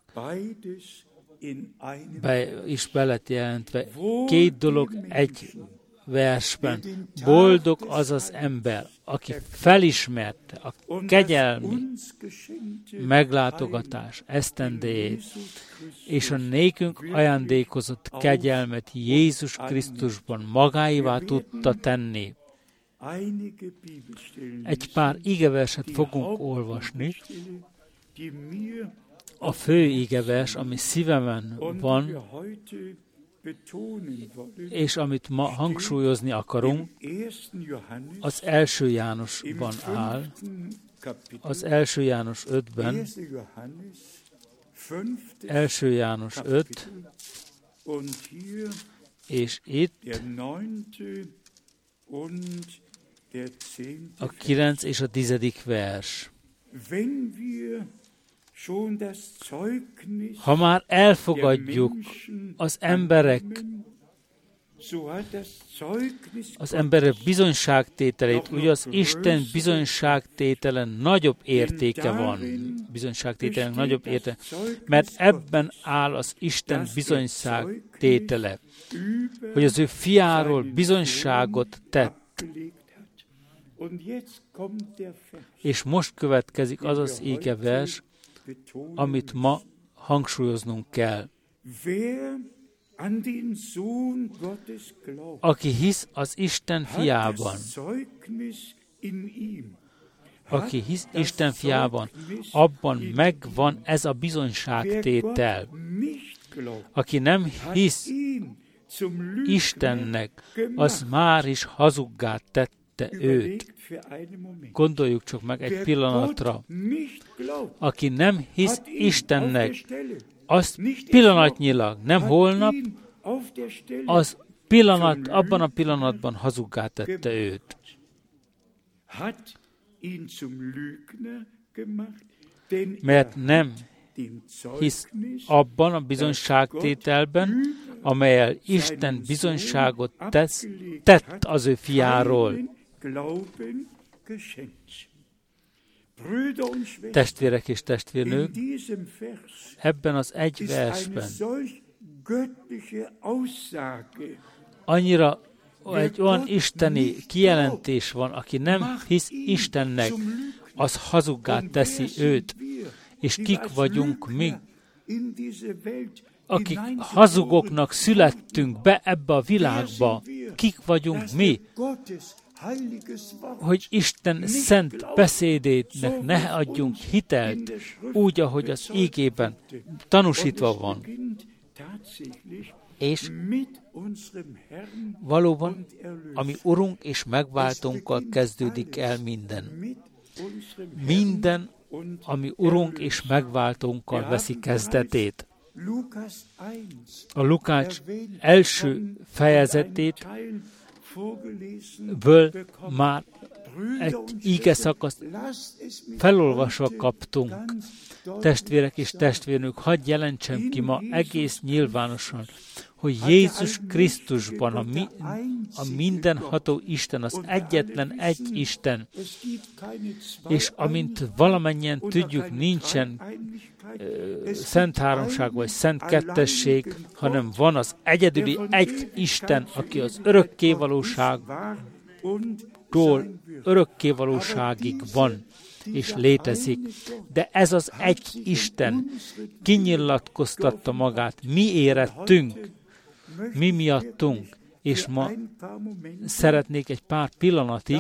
be, is be lett jelentve. Két dolog egy versben. Boldog az az ember, aki felismerte a kegyelmi meglátogatás esztendéjét, és a nékünk ajándékozott kegyelmet Jézus Krisztusban magáévá tudta tenni. Egy pár igeverset fogunk olvasni. A fő igevers, ami szívemen van, és amit ma hangsúlyozni akarunk, az első Jánosban áll, az első János ötben, első János öt, és itt a kilenc és a tizedik vers. Ha már elfogadjuk az emberek, az emberek bizonyságtételét, ugye az Isten bizonyságtételen nagyobb értéke van, bizonyságtételen nagyobb értéke, mert ebben áll az Isten bizonyságtétele, hogy az ő fiáról bizonyságot tett. És most következik az az ígevers, amit ma hangsúlyoznunk kell. Aki hisz az Isten fiában, aki hisz Isten fiában, abban megvan ez a bizonyságtétel. Aki nem hisz Istennek, az már is hazuggá tette őt. Gondoljuk csak meg egy pillanatra. Aki nem hisz Istennek, az pillanatnyilag, nem holnap, az pillanat, abban a pillanatban hazuggá tette őt. Mert nem hisz abban a bizonyságtételben, amelyel Isten bizonyságot tesz, tett az ő fiáról. Testvérek és testvérnők, ebben az egy versben annyira egy olyan isteni kijelentés van, aki nem hisz Istennek, az hazuggá teszi őt. És kik vagyunk mi, akik hazugoknak születtünk be ebbe a világba, kik vagyunk mi, hogy Isten szent beszédének ne adjunk hitelt, úgy, ahogy az ígében tanúsítva van. És valóban, ami Urunk és megváltónkkal kezdődik el minden. Minden, ami Urunk és megváltónkkal veszi kezdetét. A Lukács első fejezetét ből már egy íge szakaszt felolvasva kaptunk. Testvérek és testvérnők, hadd jelentsem ki ma egész nyilvánosan, hogy Jézus Krisztusban a, mi, a mindenható Isten, az egyetlen egy Isten, és amint valamennyien tudjuk, nincsen uh, szent háromság vagy szent kettesség, hanem van az egyedüli egy Isten, aki az örökkévalóság valóságtól örökkévalóságig van és létezik. De ez az egy Isten kinyilatkoztatta magát, mi érettünk, mi miattunk, és ma szeretnék egy pár pillanatig,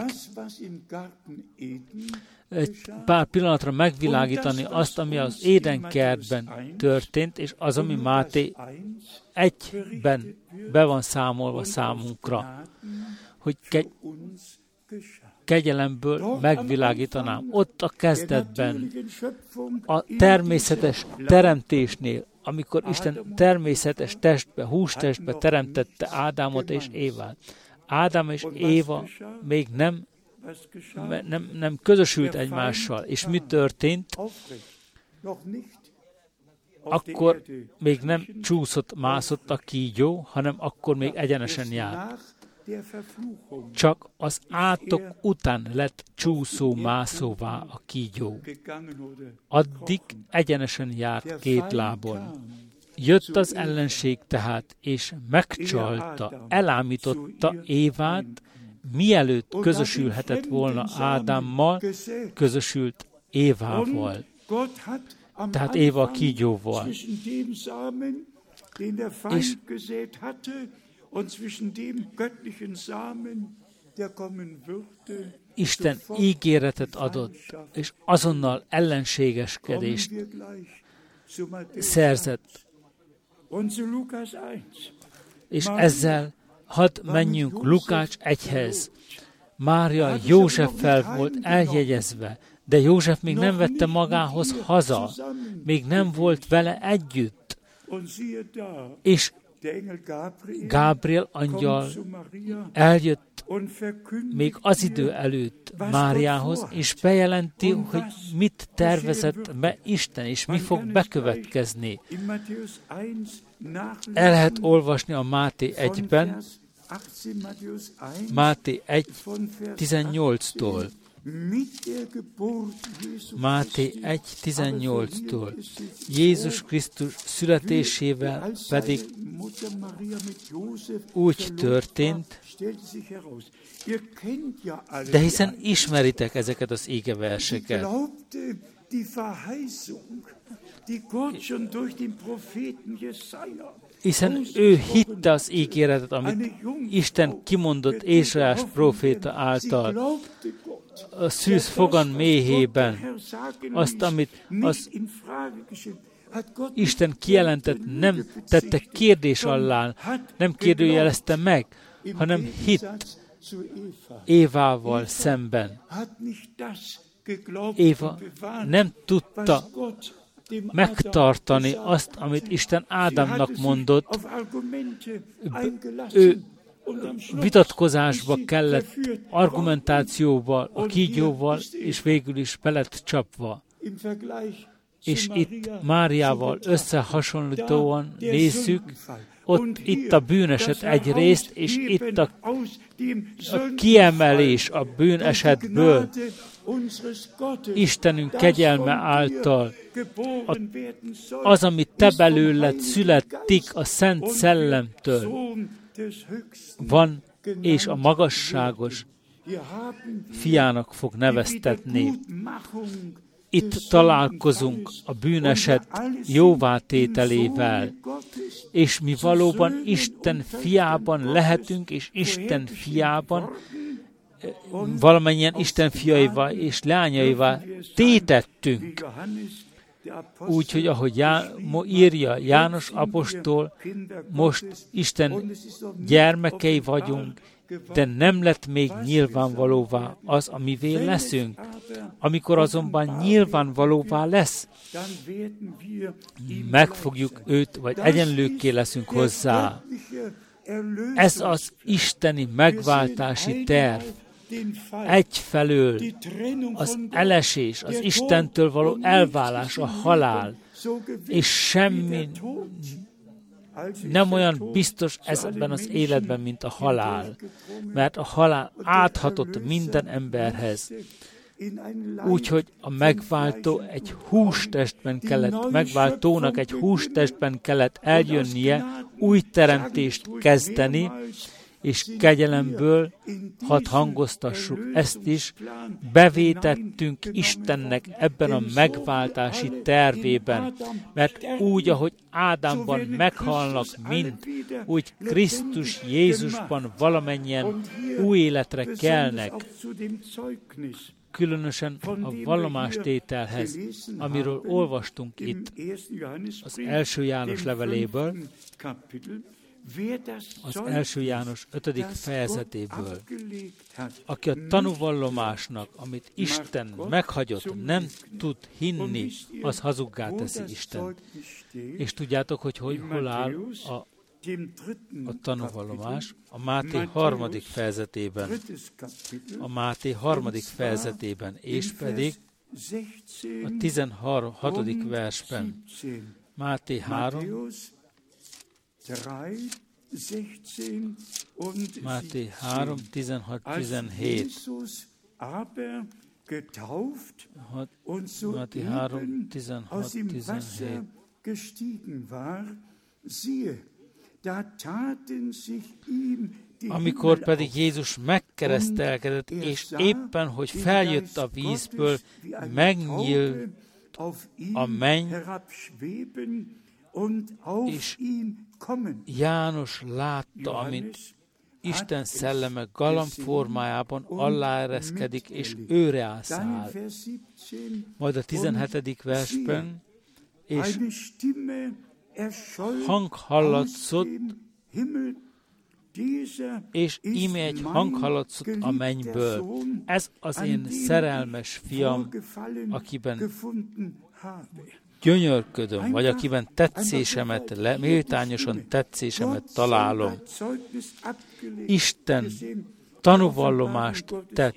egy pár pillanatra megvilágítani azt, ami az Édenkertben történt, és az, ami Máté egyben be van számolva számunkra, hogy ke- kegyelemből megvilágítanám. Ott a kezdetben, a természetes teremtésnél, amikor Isten természetes testbe, hústestbe teremtette Ádámot és Évát. Ádám és Éva még nem, nem, nem közösült egymással. És mi történt? Akkor még nem csúszott, mászott a kígyó, hanem akkor még egyenesen járt. Csak az átok után lett csúszó-mászóvá a kígyó. Addig egyenesen járt két lábon. Jött az ellenség tehát, és megcsalta, elámította Évát, mielőtt közösülhetett volna Ádámmal, közösült Évával. Tehát Éva a kígyóval. És Isten ígéretet adott, és azonnal ellenségeskedést szerzett. És ezzel hadd menjünk Lukács egyhez. Mária Józseffel volt eljegyezve, de József még nem vette magához haza, még nem volt vele együtt. És Gábriel angyal eljött még az idő előtt Máriához, és bejelenti, hogy mit tervezett be Isten, és mi fog bekövetkezni. El lehet olvasni a Máté egyben, Máté egy tizennyolctól. Máté egy tizennyolctól. Jézus Krisztus születésével pedig úgy történt, de hiszen ismeritek ezeket az égeverseket. Hiszen ő hitte az ígéretet, amit Isten kimondott Ézsaiás próféta által, a szűz fogan méhében, azt, amit az Isten kijelentett, nem tette kérdés alá, nem kérdőjelezte meg, hanem hitt Évával szemben. Éva nem tudta megtartani azt, amit Isten Ádámnak mondott. Ő vitatkozásba kellett, argumentációval, a kígyóval, és végül is be lett csapva. És itt Máriával összehasonlítóan nézzük, ott itt a bűneset egy részt, és itt a, a kiemelés a bűnesetből, Istenünk kegyelme által, a, az, ami te belőled születik a Szent Szellemtől, van, és a magasságos fiának fog neveztetni. Itt találkozunk a bűneset jóvátételével, és mi valóban Isten fiában lehetünk, és Isten fiában valamennyien Isten fiaival és leányaival tétettünk. Úgyhogy ahogy Já, írja János apostol, most Isten gyermekei vagyunk, de nem lett még nyilvánvalóvá az, amivé leszünk. Amikor azonban nyilvánvalóvá lesz, megfogjuk őt, vagy egyenlőkké leszünk hozzá. Ez az isteni megváltási terv. Egyfelől az elesés, az Istentől való elválás, a halál, és semmi nem olyan biztos ezben az életben, mint a halál, mert a halál áthatott minden emberhez. Úgyhogy a megváltó egy hústestben kellett, megváltónak egy hústestben kellett eljönnie, új teremtést kezdeni, és kegyelemből hadd hangoztassuk ezt is, bevétettünk Istennek ebben a megváltási tervében, mert úgy, ahogy Ádámban meghalnak mind, úgy Krisztus Jézusban valamennyien új életre kelnek, különösen a vallomástételhez, amiről olvastunk itt az első János leveléből, az első János ötödik fejezetéből. Aki a tanúvallomásnak, amit Isten meghagyott, nem tud hinni, az hazuggá teszi Istent. És tudjátok, hogy, hogy hol áll a, a tanúvallomás? A Máté harmadik fejezetében. A Máté harmadik fejezetében, és pedig a tizenhatodik versben. Máté három, Máté három, tizenhat, tizenhét. Máté három, tizenhat, tizenhét. Amikor pedig Jézus megkeresztelkedett, és éppen, hogy feljött a vízből, megnyílt a menny, és János látta, amint Isten szelleme galamb formájában aláereszkedik, és őre ászáll. Majd a tizenhetedik versben, és hang hallatszott, és íme egy hang hallatszott a mennyből. Ez az én szerelmes fiam, akiben gyönyörködöm, vagy akiben tetszésemet, le, méltányosan tetszésemet találom. Isten tanúvallomást tett.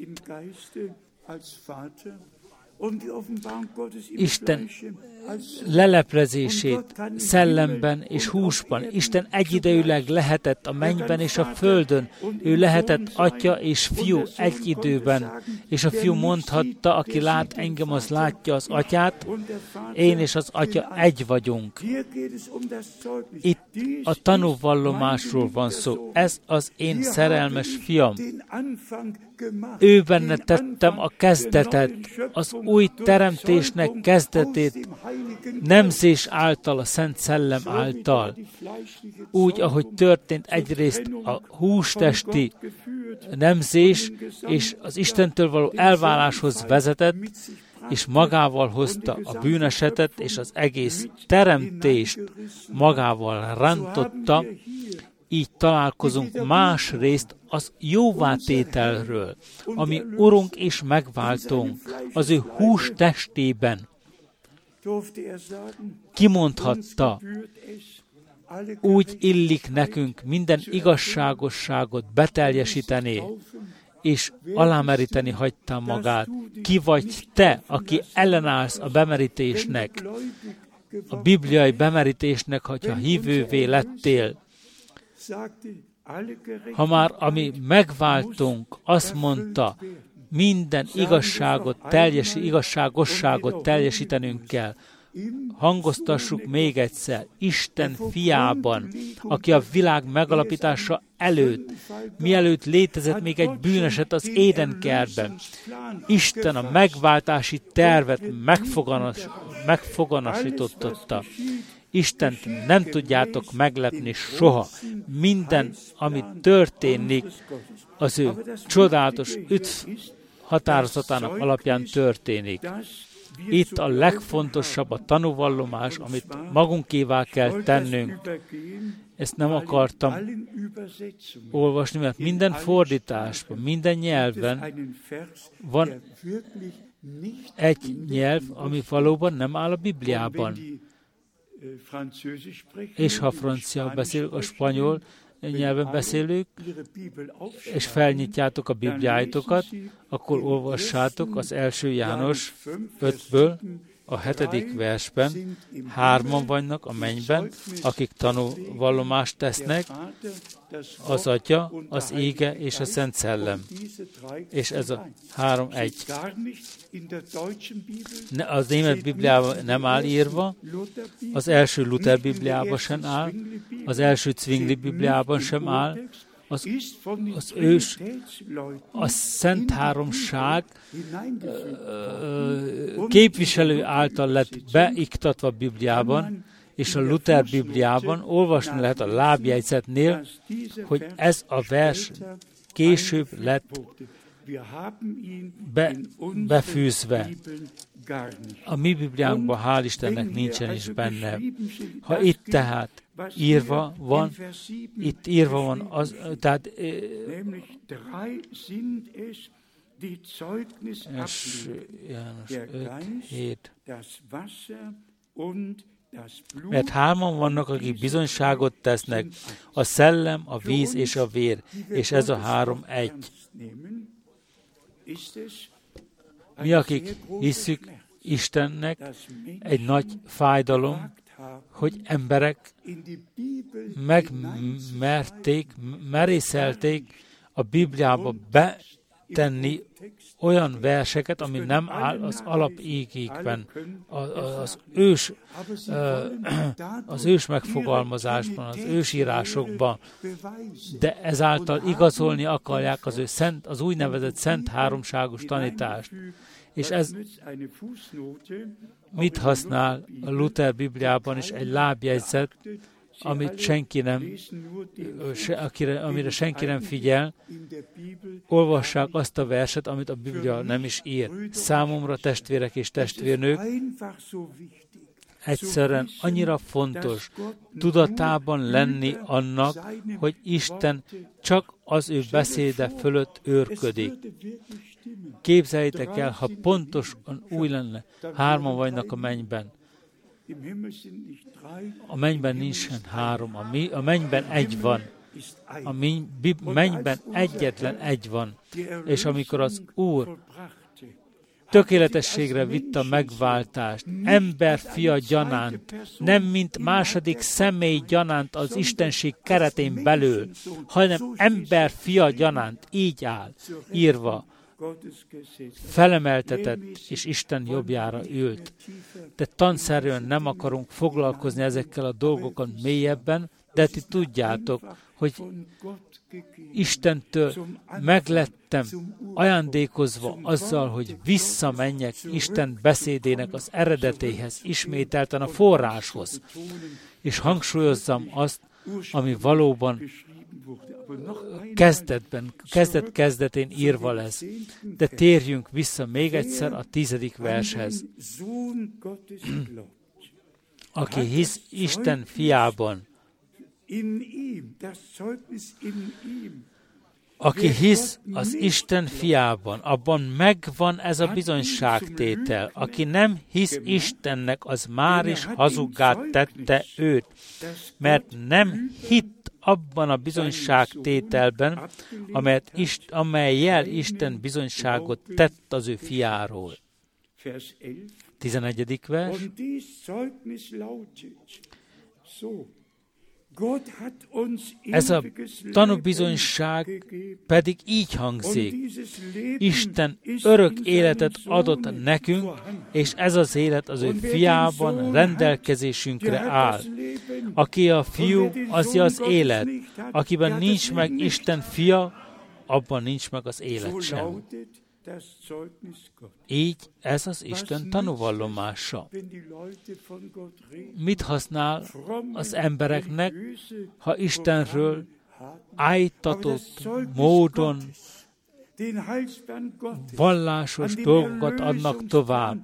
Isten leleplezését szellemben és húsban. Isten egyidejűleg lehetett a mennyben és a földön. Ő lehetett atya és fiú egy időben. És a fiú mondhatta, aki lát engem, az látja az atyát. Én és az atya egy vagyunk. Itt a tanúvallomásról van szó. Ez az én szerelmes fiam. Ő benne tettem a kezdetet, az új teremtésnek kezdetét, nemzés által, a Szent Szellem által. Úgy, ahogy történt egyrészt a hústesti nemzés, és az Istentől való elváláshoz vezetett, és magával hozta a bűnesetet, és az egész teremtést magával rántotta. Így találkozunk másrészt az jóvátételről, ami Urunk és megváltónk, az ő hús testében. Kimondhatta, úgy illik nekünk minden igazságosságot beteljesíteni, és alámeríteni hagyta magát. Ki vagy te, aki ellenállsz a bemerítésnek, a bibliai bemerítésnek, hogyha hívővé lettél. Ha már ami megváltunk, azt mondta, minden igazságot, teljesi igazságosságot teljesítenünk kell. Hangoztassuk még egyszer, Isten fiában, aki a világ megalapítása előtt, mielőtt létezett még egy bűneset az Édenkertben, Isten a megváltási tervet megfoganas, megfoganasította. Istent nem tudjátok meglepni soha. Minden, ami történik, az ő csodálatos üdv határozatának alapján történik. Itt a legfontosabb a tanúvallomás, amit magunkévá kell tennünk. Ezt nem akartam olvasni, mert minden fordításban, minden nyelven van egy nyelv, ami valóban nem áll a Bibliában. És ha francia beszélünk, a spanyol nyelven beszélők, és felnyitjátok a Bibliáitokat, akkor olvassátok az első János ötből, a hetedik versben, hárman vannak a mennyben, akik tanúvallomást tesznek, az Atya, az Ége és a Szent Szellem. És ez a három egy. Az német Bibliában nem áll írva, az első Luther Bibliában sem áll, az első Zwingli Bibliában sem áll, az, az ős, a Szent Háromság képviselő által lett beiktatva a Bibliában, és a Luther Bibliában olvasni lehet a lábjegyzetnél, hogy ez a vers később lett be, befűzve. A mi Bibliánkban, hál' Istennek, nincsen is benne. Ha itt tehát írva van, itt írva van, az, tehát János öt hét. Mert hárman vannak, akik bizonyságot tesznek, a szellem, a víz és a vér, és ez a három egy. Mi, akik hisszük Istennek, egy nagy fájdalom, hogy emberek megmerték, merészelték a Bibliába betenni olyan verseket, ami nem áll az alapígékben, az ős, az ős megfogalmazásban, az ősírásokban, de ezáltal igazolni akarják az ő szent, az úgynevezett szent háromságos tanítást. És ez mit használ a Luther Bibliában is? Egy lábjegyzet, amit senki nem, se, akire, amire senki nem figyel, olvassák azt a verset, amit a Biblia nem is ír. Számomra, testvérek és testvérnők, egyszerűen annyira fontos tudatában lenni annak, hogy Isten csak az ő beszéde fölött őrködik. Képzeljétek el, ha pontosan úgy lenne, hárman vagynak a mennyben. A mennyben nincsen három, a, mi, a mennyben egy van. A mi, mennyben egyetlen egy van. És amikor az Úr tökéletességre vitte a megváltást, ember fia gyanánt, nem mint második személy gyanánt az Istenség keretén belül, hanem ember fia gyanánt, így áll, írva, felemeltetett, és Isten jobbjára ült. De tanszerűen nem akarunk foglalkozni ezekkel a dolgokkal mélyebben, de ti tudjátok, hogy Istentől meglettem ajándékozva azzal, hogy visszamenjek Isten beszédének az eredetéhez, ismételten a forráshoz, és hangsúlyozzam azt, ami valóban kezdetben, kezdet-kezdetén írva lesz. De térjünk vissza még egyszer a tizedik vershez. Aki hisz Isten fiában, aki hisz az Isten fiában, abban megvan ez a bizonyságtétel. Aki nem hisz Istennek, az már is hazuggá tette őt, mert nem hitt abban a bizonyságtételben, amelyet Ist, amellyel Isten bizonyságot tett az ő fiáról. tizenegyedik vers. Ez a tanúbizonyság pedig így hangzik. Isten örök életet adott nekünk, és ez az élet az ő fiában rendelkezésünkre áll. Aki a fiú, az az élet. Akiben nincs meg Isten fia, abban nincs meg az élet sem. Így ez az Isten tanúvallomása. Mit használ az embereknek, ha Istenről ájtatott módon vallásos dolgokat adnak tovább,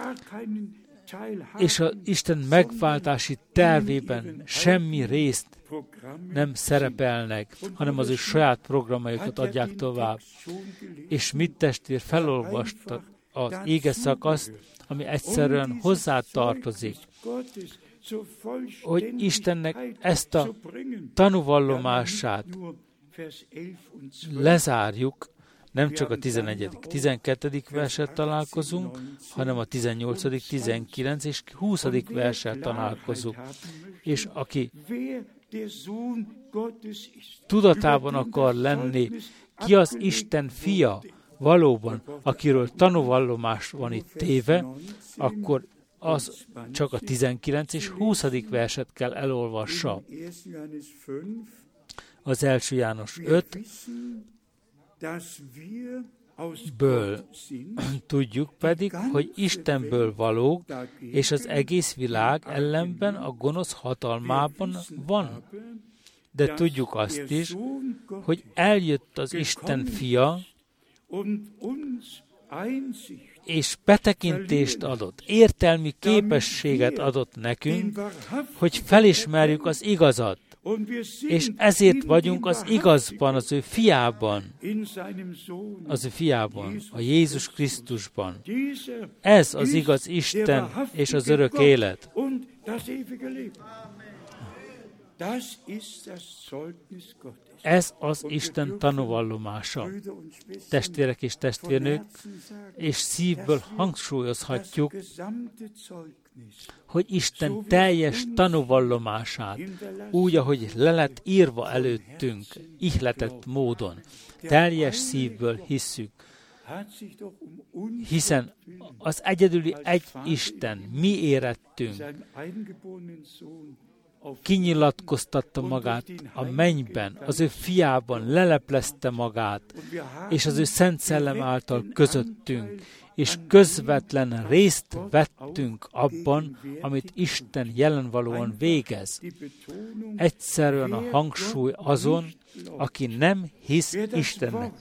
és az Isten megváltási tervében semmi részt nem szerepelnek, hanem az ő saját programjaikat adják tovább. És mit testvér felolvasta az ége szakaszt, ami egyszerűen hozzá tartozik, hogy Istennek ezt a tanúvallomását lezárjuk, nem csak a tizenegyedik, tizenkettedik verset találkozunk, hanem a tizennyolcadik, tizenkilencedik és huszadik verset találkozunk. És aki tudatában akar lenni, ki az Isten fia valóban, akiről tanúvallomás van itt téve, akkor az csak a tizenkilencedik és huszadik verset kell elolvassa. az első János öt ből tudjuk pedig, hogy Istenből valók, és az egész világ ellenben a gonosz hatalmában van. De tudjuk azt is, hogy eljött az Isten fia, és betekintést adott, értelmi képességet adott nekünk, hogy felismerjük az igazat, és ezért vagyunk az igazban, az ő fiában, az ő fiában, a Jézus Krisztusban. Ez az igaz Isten és az örök élet. Ez az Isten tanúvallomása. Testvérek és testvérnők, és szívből hangsúlyozhatjuk, hogy Isten teljes tanúvallomását, úgy, ahogy le lett írva előttünk, ihletett módon, teljes szívből hisszük, hiszen az egyedüli egy Isten, mi érettünk, kinyilatkoztatta magát a mennyben, az ő fiában leleplezte magát, és az ő Szent Szellem által közöttünk, és közvetlen részt vettünk abban, amit Isten jelenvalóan végez. Egyszerűen a hangsúly azon, aki nem hisz Istennek.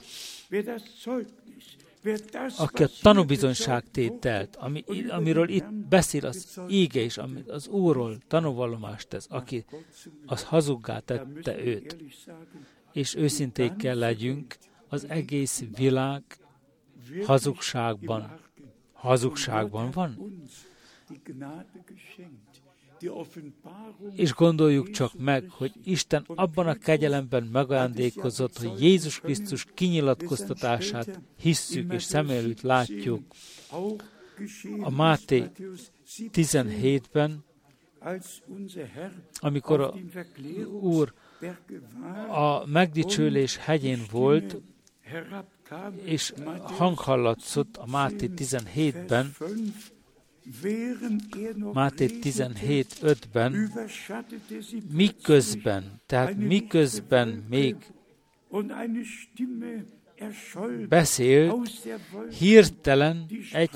Aki a tanúbizonyságtételt, ami, amiről itt beszél az íge is, ami az Úrról tanúvallomást tesz, aki az hazuggá tette őt. És őszinték kell legyünk, az egész világ hazugságban, hazugságban van. És gondoljuk csak meg, hogy Isten abban a kegyelemben megajándékozott, hogy Jézus Krisztus kinyilatkoztatását hisszük és szem előtt látjuk. A Máté tizenhétben, amikor a Úr a megdicsőlés hegyén volt, és hanghallatszott a Máté tizenhétben, Máté tizenhét ötben, miközben, tehát miközben még beszélt, hirtelen egy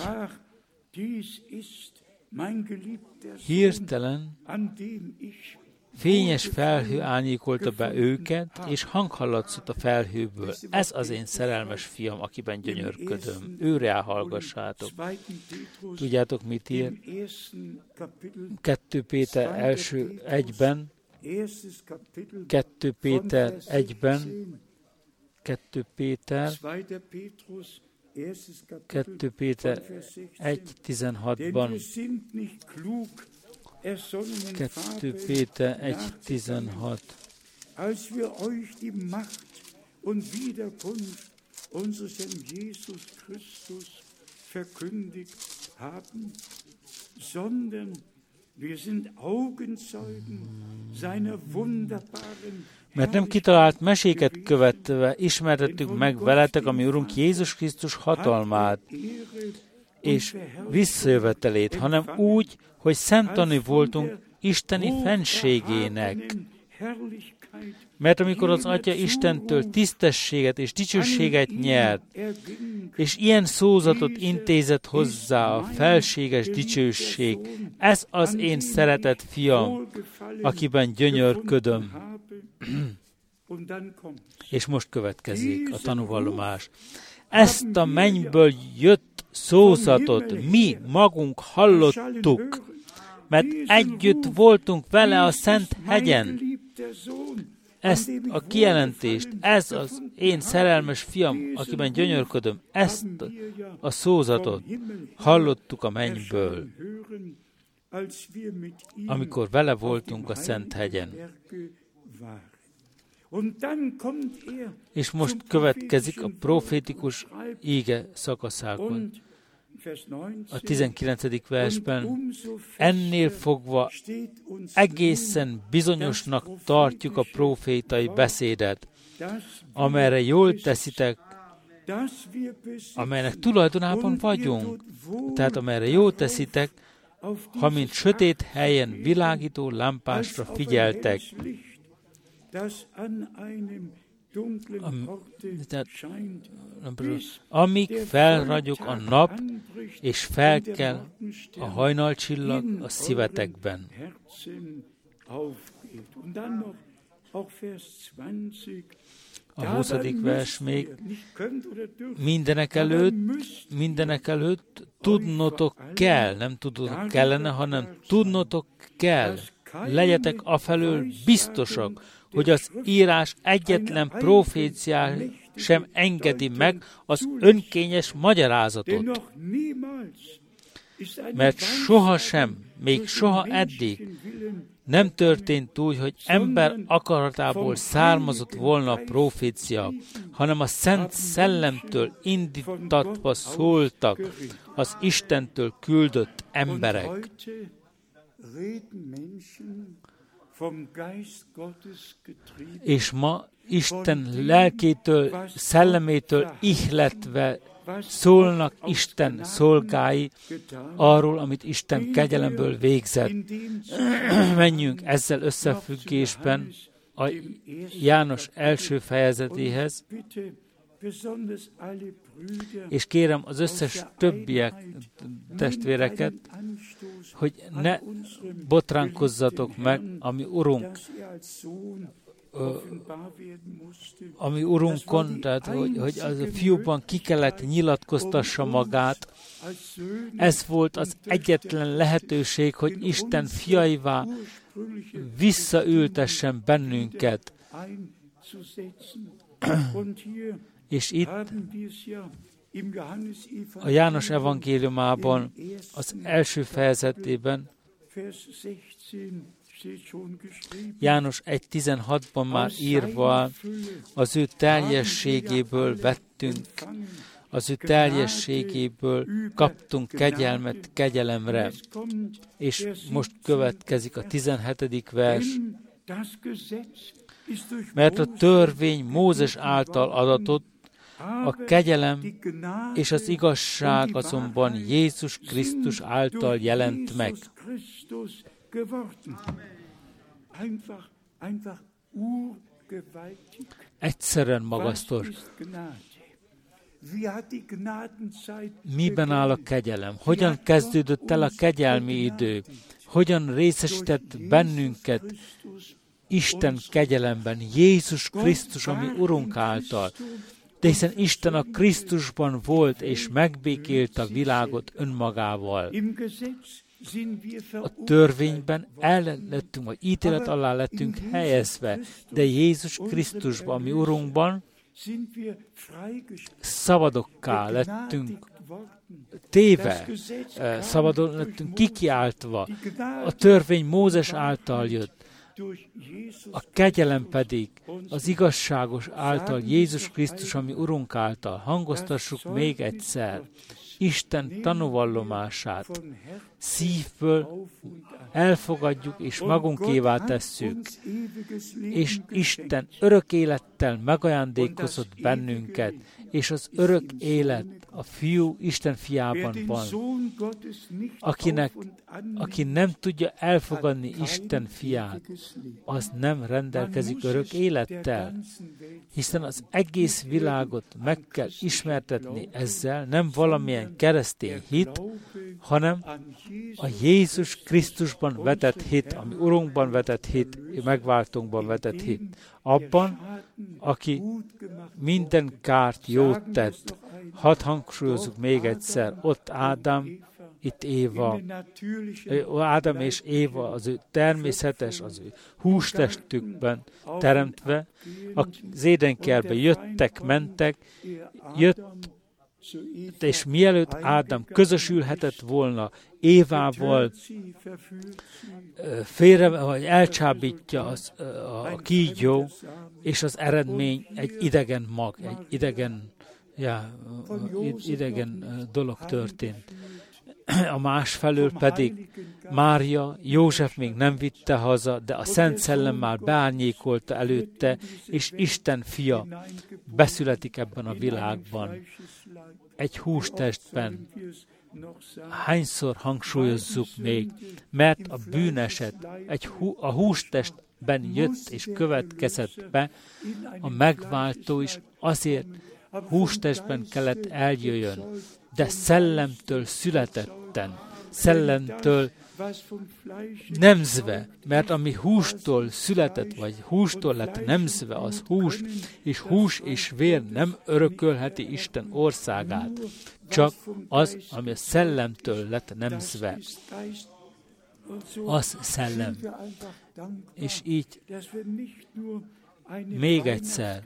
hirtelen fényes felhő ányékolta be őket, és hanghallatszott a felhőből. Ez az én szerelmes fiam, akiben gyönyörködöm. Őre hallgassátok. Tudjátok, mit ír? kettő Péter első egyben, kettő Péter egyben, kettő Péter, kettő Péter egy tizenhatban, kettő Péter egy tizenhat. Als wir euch die Macht und Wiederkunft unseres Herrn Jesus Christus verkündigt haben, sondern wir sind Augenzeugen seiner wunderbaren. Mert nem kitalált meséket követve ismertettük meg veletek, ami Urunk Jézus Krisztus hatalmát és visszajövetelét, hanem úgy, hogy szemtanúi voltunk isteni fennségének. Mert amikor az Atya Istentől tisztességet és dicsőséget nyert, és ilyen szózatot intézett hozzá a felséges dicsőség, ez az én szeretett fiam, akiben gyönyörködöm. És most következik a tanúvallomás. Ezt a mennyből jött szózatot mi magunk hallottuk, mert együtt voltunk vele a Szent hegyen. Ezt a kijelentést, ez az én szerelmes fiam, akiben gyönyörködöm, ezt a szózatot hallottuk a mennyből, amikor vele voltunk a Szent hegyen. És most következik a profétikus íge szakaszákon. A tizenkilencedik versben, ennél fogva egészen bizonyosnak tartjuk a profétai beszédet, amelyre jól teszitek, amelynek tulajdonában vagyunk, tehát amelyre jól teszitek, ha mint sötét helyen világító lámpásra figyeltek, Am, tehát, amíg felragyog a nap, és felkel a hajnalcsillag a szívetekben. A huszadik vers még, mindenek előtt, mindenek előtt tudnotok kell, nem tudnotok kellene, hanem tudnotok kell, legyetek afelől biztosak, hogy az írás egyetlen proféciá sem engedi meg az önkényes magyarázatot. Mert sohasem, még soha eddig nem történt úgy, hogy ember akaratából származott volna a profécia, hanem a Szent Szellemtől indítatva szóltak az Istentől küldött emberek. És ma Isten lelkétől, szellemétől ihletve szólnak Isten szolgái arról, amit Isten kegyelemből végzett. Menjünk ezzel összefüggésben a János első fejezetéhez, és kérem az összes többiek testvéreket, hogy ne botránkozzatok meg, ami Urunk, ami Urunkon, tehát hogy, hogy az a fiúban ki kellett nyilatkoztassa magát. Ez volt az egyetlen lehetőség, hogy Isten fiaivá visszaültessen bennünket. És itt a János evangéliumában az első fejezetében János egy tizenhatban már írva, az ő teljességéből vettünk, az ő teljességéből kaptunk kegyelmet kegyelemre. És most következik a tizenhetedik vers. Mert a törvény Mózes által adatott, a kegyelem és az igazság azonban Jézus Krisztus által jelent meg. Egyszerűen magasztos. Miben áll a kegyelem? Hogyan kezdődött el a kegyelmi idő? Hogyan részesített bennünket Isten kegyelemben, Jézus Krisztus, ami Urunk által? De hiszen Isten a Krisztusban volt, és megbékélt a világot önmagával. A törvényben el lettünk, vagy ítélet alá lettünk helyezve, de Jézus Krisztusban, ami Urunkban, szabadokká lettünk téve, szabadon lettünk kikiáltva. A törvény Mózes által jött, a kegyelem pedig az igazságos által, Jézus Krisztus, ami Urunk által. Hangoztassuk még egyszer Isten tanúvallomását. Szívből elfogadjuk és magunkévá tesszük. És Isten örök élettel megajándékozott bennünket, és az örök élet a fiú Isten fiában van. Akinek, aki nem tudja elfogadni Isten fiát, az nem rendelkezik örök élettel, hiszen az egész világot meg kell ismertetni ezzel, nem valamilyen keresztény hit, hanem a Jézus Krisztusban vetett hit, ami Urunkban vetett hit, megváltunkban vetett hit. Abban, aki minden kárt jót tett. Hadd hangsúlyozzuk még egyszer, ott Ádám, itt Éva. Ádám és Éva az ő természetes, az ő hústestükben teremtve, az édenkertbe jöttek, mentek, jött, és mielőtt Ádám közösülhetett volna Évával, félre, vagy elcsábítja az, a, a kígyó, és az eredmény egy idegen mag, egy idegen, ja, idegen dolog történt. A másfelől pedig Mária, József még nem vitte haza, de a Szent Szellem már beárnyékolta előtte, és Isten fia beszületik ebben a világban. Egy hústestben. Hányszor hangsúlyozzuk még, mert a bűneset, egy hú, a hústest Kegyelmben jött és következett be a megváltó is, azért hústestben kellett eljöjjön, de szellemtől születetten, szellemtől nemzve, mert ami hústól született, vagy hústól lett nemzve, az hús, és hús és vér nem örökölheti Isten országát, csak az, ami a szellemtől lett nemzve. Az szellem. És így még egyszer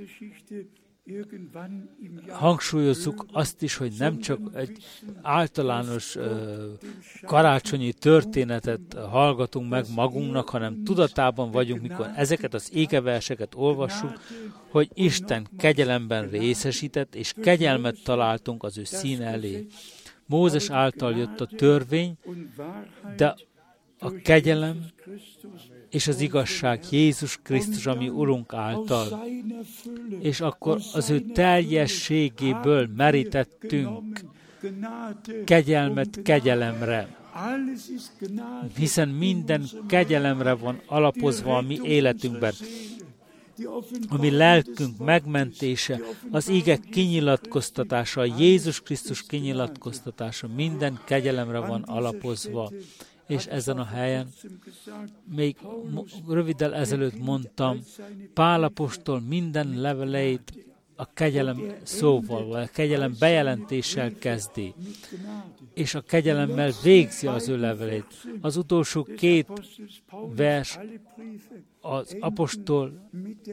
hangsúlyozzuk azt is, hogy nem csak egy általános uh, karácsonyi történetet hallgatunk meg magunknak, hanem tudatában vagyunk, mikor ezeket az égeverseket olvassuk, hogy Isten kegyelemben részesített, és kegyelmet találtunk az ő színe elé. Mózes által jött a törvény, de a kegyelem és az igazság Jézus Krisztus, ami Urunk által. És akkor az ő teljességéből merítettünk kegyelmet kegyelemre. Hiszen minden kegyelemre van alapozva a mi életünkben. A mi lelkünk megmentése, az ige kinyilatkoztatása, a Jézus Krisztus kinyilatkoztatása minden kegyelemre van alapozva. És ezen a helyen, még röviddel ezelőtt mondtam, Pál apostol minden leveleit a kegyelem szóval, vagy a kegyelem bejelentéssel kezdi, és a kegyelemmel végzi az ő levelét. Az utolsó két vers az apostol,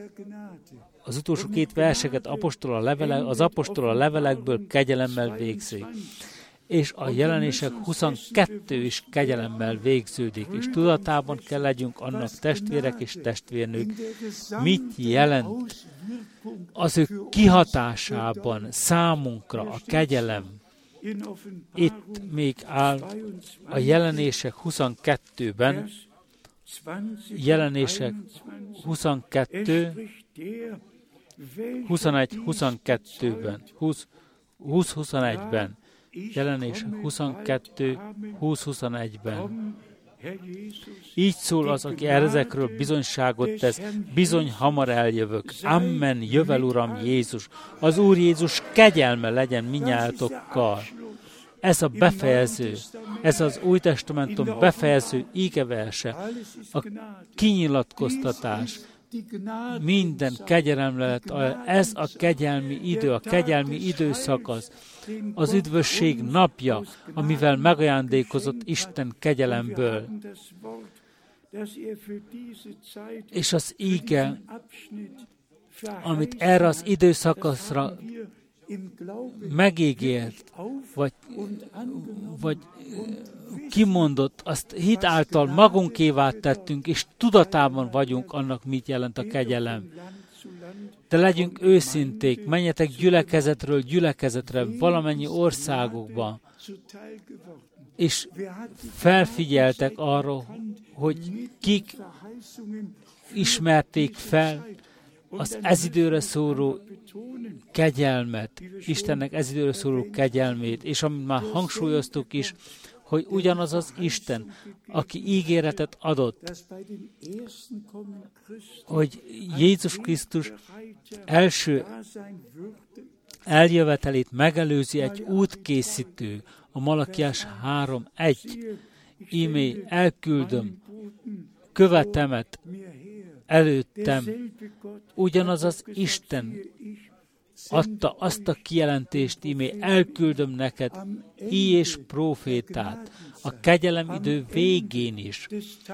az utolsó két verseket apostol a levele, az apostol a levelekből kegyelemmel végzi. És a jelenések huszonkettő is kegyelemmel végződik, és tudatában kell legyünk annak testvérek és testvérnők, mit jelent az ő kihatásában számunkra a kegyelem. Itt még áll a jelenések huszonkettőben, jelenések huszonkettő, huszonegy, huszonkettőben, húsz huszonegyben, jelenések huszonkettő, húsz huszonegyben. Így szól az, aki ezekről bizonyságot tesz, bizony hamar eljövök. Amen, jövel Uram Jézus. Az Úr Jézus kegyelme legyen minnyátokkal. Ez a befejező, ez az Új Testamentum befejező ígeverse, a kinyilatkoztatás, minden kegyelemre lett, ez a kegyelmi idő, a kegyelmi időszakasz, az üdvösség napja, amivel megajándékozott Isten kegyelemből. És az íge, amit erre az időszakaszra megígért, vagy, vagy kimondott, azt hit által magunkévá tettünk, és tudatában vagyunk annak, mit jelent a kegyelem. De legyünk őszinték, menjetek gyülekezetről gyülekezetre, valamennyi országokban, és felfigyeltek arra, hogy kik ismerték fel az ez időre szóló kegyelmet, Istennek ez időre szóló kegyelmét, és amit már hangsúlyoztuk is, hogy ugyanaz az Isten, aki ígéretet adott, hogy Jézus Krisztus első eljövetelét megelőzi egy útkészítő, a Malakiás három egy. Ímé elküldöm követemet előttem. Ugyanaz az Isten adta azt a kijelentést, ímé elküldöm neked í és prófétát a kegyelem idő végén is.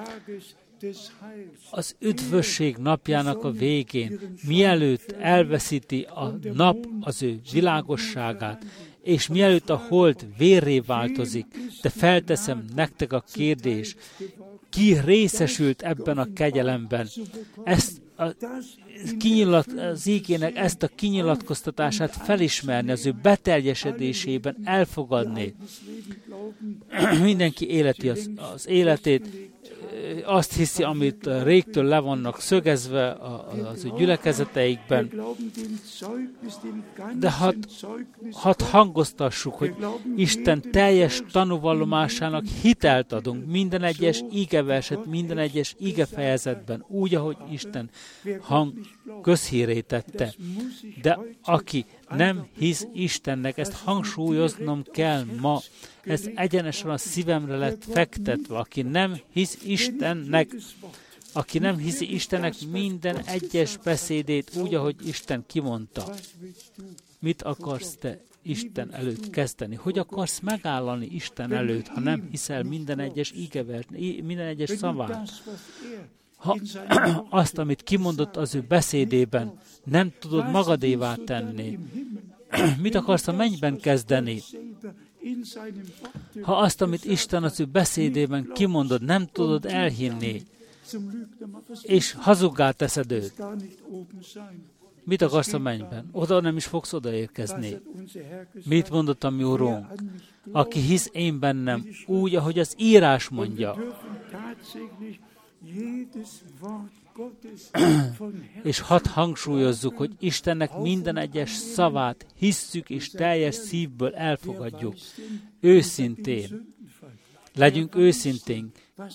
Az üdvösség napjának a végén, mielőtt elveszíti a nap az ő világosságát, és mielőtt a hold vérré változik, de felteszem nektek a kérdés, ki részesült ebben a kegyelemben? Ezt a kinyilat, az ígének ezt a kinyilatkoztatását felismerni, az ő beteljesedésében elfogadni. Mindenki életi az, az életét azt hiszi, amit régtől le vannak szögezve az ő gyülekezeteikben. De hadd had hangoztassuk, hogy Isten teljes tanúvallomásának hitelt adunk minden egyes ígeverset, minden egyes ígefejezetben, úgy, ahogy Isten hang közhíré tette. De aki nem hisz Istennek, ezt hangsúlyoznom kell ma, ez egyenesen a szívemre lett fektetve, aki nem hisz Istennek, aki nem hiszi Istennek minden egyes beszédét úgy, ahogy Isten kimondta. Mit akarsz te Isten előtt kezdeni? Hogy akarsz megállani Isten előtt, ha nem hiszel minden egyes ígevert, minden egyes szavát? Ha azt, amit kimondott az ő beszédében, nem tudod magadévá tenni, mit akarsz a mennyben kezdeni? Ha azt, amit Isten az ő beszédében kimondod, nem tudod elhinni, és hazuggá teszed őt, mit akarsz a mennyben? Oda nem is fogsz odaérkezni. Mit mondott a mi Urunk? Aki hisz én bennem, úgy, ahogy az írás mondja. És hadd hangsúlyozzuk, hogy Istennek minden egyes szavát hisszük és teljes szívből elfogadjuk. Őszintén. Legyünk őszintén.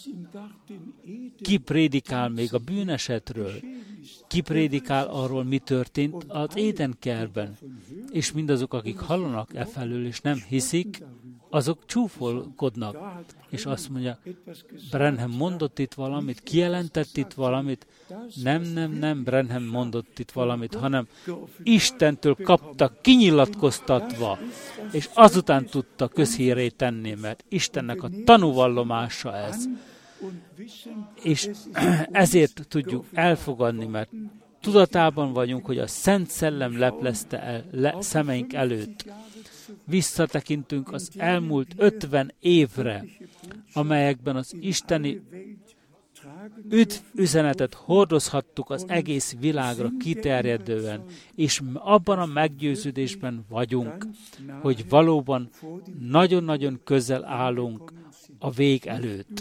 Ki prédikál még a bűnesetről? Ki prédikál arról, mi történt az Édenkertben? És mindazok, akik hallanak e felől és nem hiszik, azok csúfolkodnak. És azt mondja, Branham mondott itt valamit, kijelentett itt valamit. Nem, nem, nem Branham mondott itt valamit, hanem Istentől kapta kinyilatkoztatva, és azután tudta közhírré tenni, mert Istennek a tanúvallomása ez. És ezért tudjuk elfogadni, mert tudatában vagyunk, hogy a Szent Szellem leplezte el le, szemeink előtt. Visszatekintünk az elmúlt ötven évre, amelyekben az isteni üdv üzenetet hordozhattuk az egész világra kiterjedően, és abban a meggyőződésben vagyunk, hogy valóban nagyon-nagyon közel állunk a vég előtt.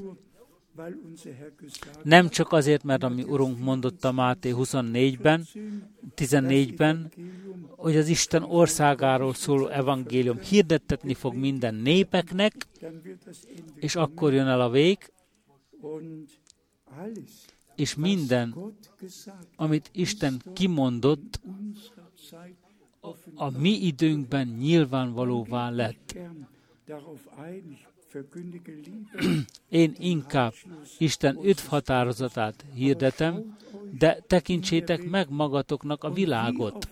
Nem csak azért, mert a mi Urunk mondott a Máté huszonnégyben, tizennégyben, hogy az Isten országáról szóló evangélium hirdettetni fog minden népeknek, és akkor jön el a vég, és minden, amit Isten kimondott, a mi időnkben nyilvánvalóvá lett. Én inkább Isten üdvhatározatát hirdetem, de tekintsétek meg magatoknak a világot.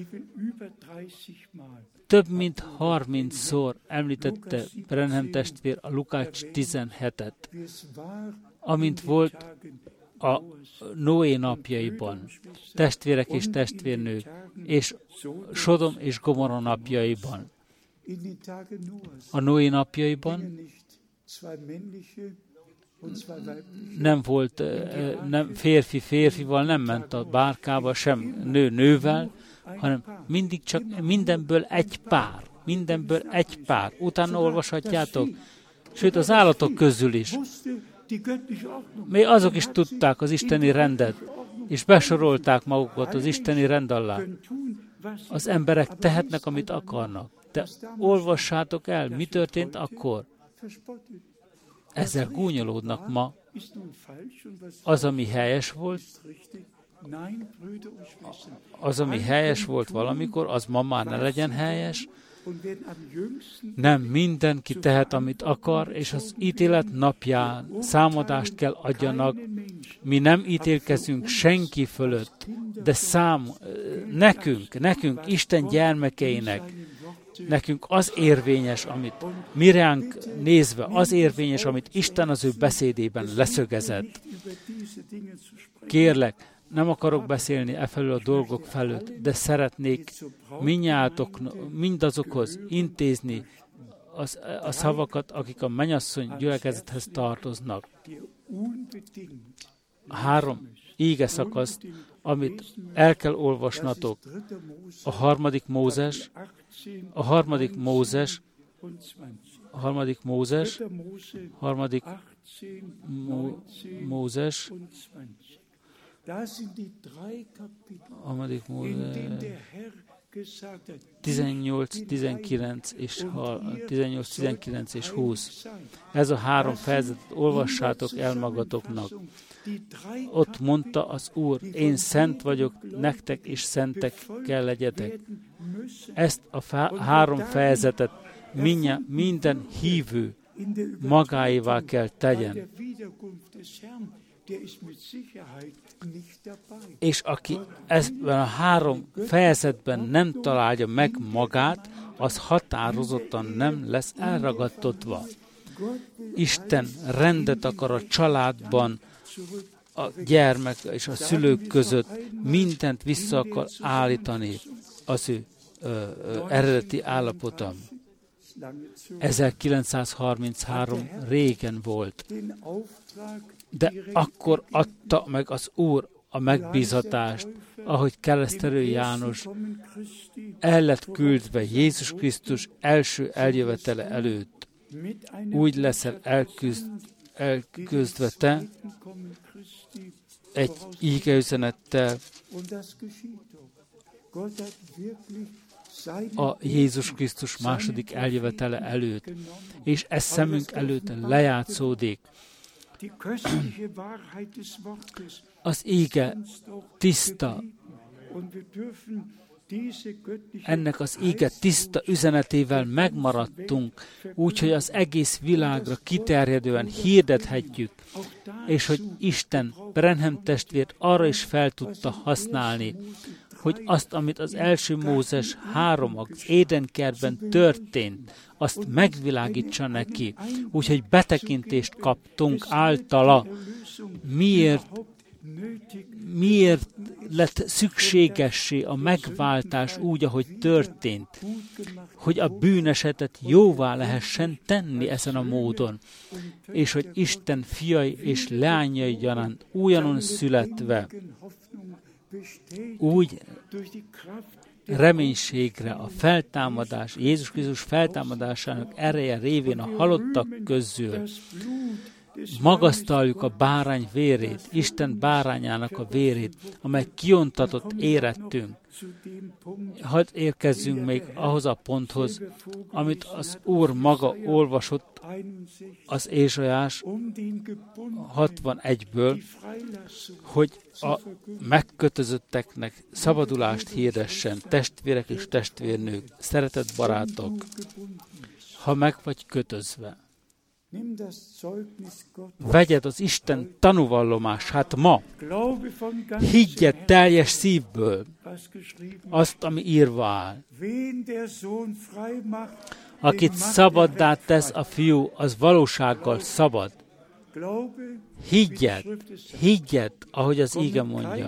Több mint harmincszor említette Branham testvér a Lukács tizenhetet, amint volt a Noé napjaiban, testvérek és testvérnők, és Sodom és Gomorra napjaiban. A Noé napjaiban nem volt, nem, férfi férfival nem ment a bárkába, sem nő nővel, hanem mindig csak mindenből egy pár, mindenből egy pár. Utána olvashatjátok, sőt az állatok közül is. Még azok is tudták az isteni rendet, és besorolták magukat az isteni rend alá. Az emberek tehetnek, amit akarnak. De olvassátok el, mi történt akkor. Ezzel gúnyolódnak ma. Az, ami helyes volt, az, ami helyes volt valamikor, az ma már ne legyen helyes. Nem mindenki tehet, amit akar, és az ítélet napján számadást kell adjanak. Mi nem ítélkezünk senki fölött, de szám, nekünk, nekünk, Isten gyermekeinek, nekünk az érvényes, amit mi ránk nézve, az érvényes, amit Isten az ő beszédében leszögezett. Kérlek, nem akarok beszélni e felől a dolgok felőtt, de szeretnék mindnyájatok, mindazokhoz intézni az, a szavakat, akik a mennyasszony gyülekezethez tartoznak. Három íge szakaszt, amit el kell olvasnatok. A harmadik Mózes, a harmadik Mózes, a harmadik Mózes, harmadik Mó, Mózes, harmadik Mózes, tizennyolc, tizenkilenc és tizennyolc, tizenkilenc és húsz. Ez a három fejezetet olvassátok el magatoknak. Ott mondta az Úr, én szent vagyok, nektek is szentek kell legyetek. Ezt a fá- három fejezetet mindja, minden hívő magáévá kell tegyen. És aki ebben a három fejezetben nem találja meg magát, az határozottan nem lesz elragadtatva. Isten rendet akar a családban, a gyermek és a szülők között, mindent vissza akar állítani az ő ö, ö, eredeti állapota. ezerkilencszázharminchárom régen volt, de akkor adta meg az Úr a megbízatást, ahogy Keresztelő János el lett küldve Jézus Krisztus első eljövetele előtt. Úgy leszel elküzd, elküzdve te egy ígeüzenettel a Jézus Krisztus második eljövetele előtt, és ez szemünk előtt lejátszódik. Az íge tiszta, ennek az íge tiszta üzenetével megmaradtunk, úgyhogy az egész világra kiterjedően hirdethetjük, és hogy Isten Branham testvért arra is fel tudta használni, hogy azt, amit az első Mózes három az Édenkertben történt, azt megvilágítsa neki, úgyhogy betekintést kaptunk általa, miért, miért lett szükségessé a megváltás úgy, ahogy történt, hogy a bűnesetet jóvá lehessen tenni ezen a módon, és hogy Isten fiai és leányai gyanánt újonnan születve, úgy reménységre a feltámadás, Jézus Krisztus feltámadásának ereje révén a halottak közül magasztaljuk a bárány vérét, Isten bárányának a vérét, amely kiontatott érettünk. Hadd érkezzünk még ahhoz a ponthoz, amit az Úr maga olvasott az Ézsaiás hatvanegyből, hogy a megkötözötteknek szabadulást hirdessen, testvérek és testvérnők, szeretett barátok, ha meg vagy kötözve. Vegyed az Isten tanúvallomását ma. Higgyed teljes szívből azt, ami írva áll. Akit szabaddá tesz a fiú, az valósággal szabad. Higgyed, higgyed, ahogy az íge mondja.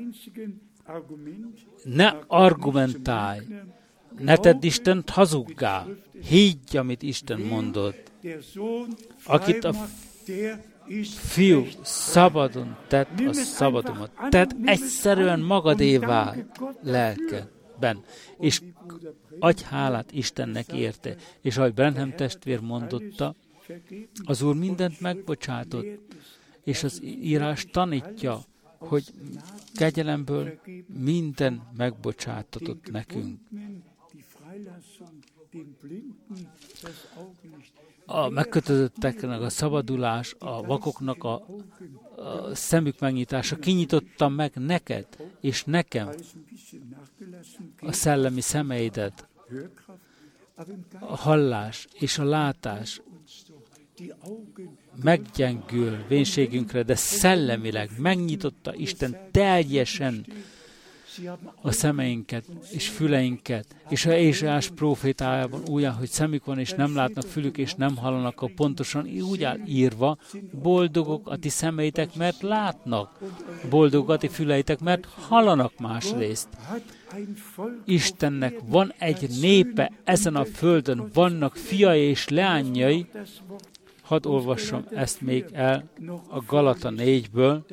Ne argumentálj, ne tedd Istent hazuggá. Higgy, amit Isten mondott. Akit a fiú szabadon tett, a szabadomat. Tehát egyszerűen magadévá lelkedben. És adj hálát Istennek érte. És ahogy Branham testvér mondotta, az Úr mindent megbocsátott, és az írás tanítja, hogy kegyelemből minden megbocsátatott nekünk. A megkötözötteknek a szabadulás, a vakoknak a, a szemük megnyitása kinyitotta meg neked és nekem a szellemi szemeidet, a hallás és a látás meggyengül vénségünkre, de szellemileg megnyitotta Isten teljesen a szemeinket és füleinket, és a Ézsaiás prófétájában olyan, hogy szemük van, és nem látnak, fülük, és nem hallanak, a pontosan úgy áll írva, boldogok a ti szemeitek, mert látnak, boldogok a ti füleitek, mert hallanak másrészt. Istennek van egy népe ezen a földön, vannak fiai és leányai. Hadd olvassam ezt még el a Galata négyből,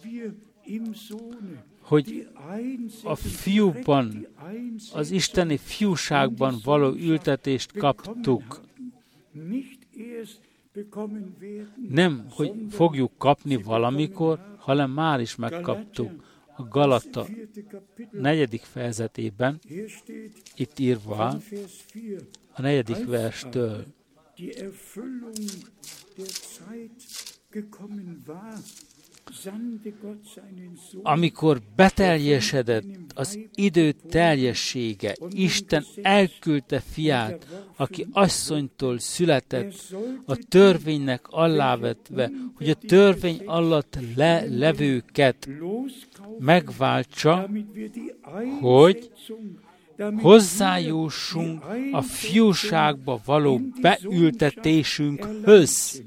hogy a fiúban, az isteni fiúságban való ültetést kaptuk. Nem, hogy fogjuk kapni valamikor, hanem már is megkaptuk. A Galata negyedik fejezetében, itt írva, a negyedik verstől. Amikor beteljesedett az idő teljessége, Isten elküldte fiát, aki asszonytól született, a törvénynek alávetve, hogy a törvény alatt le levőket megváltsa, hogy hozzájussunk a fiúságba való beültetésünkhöz.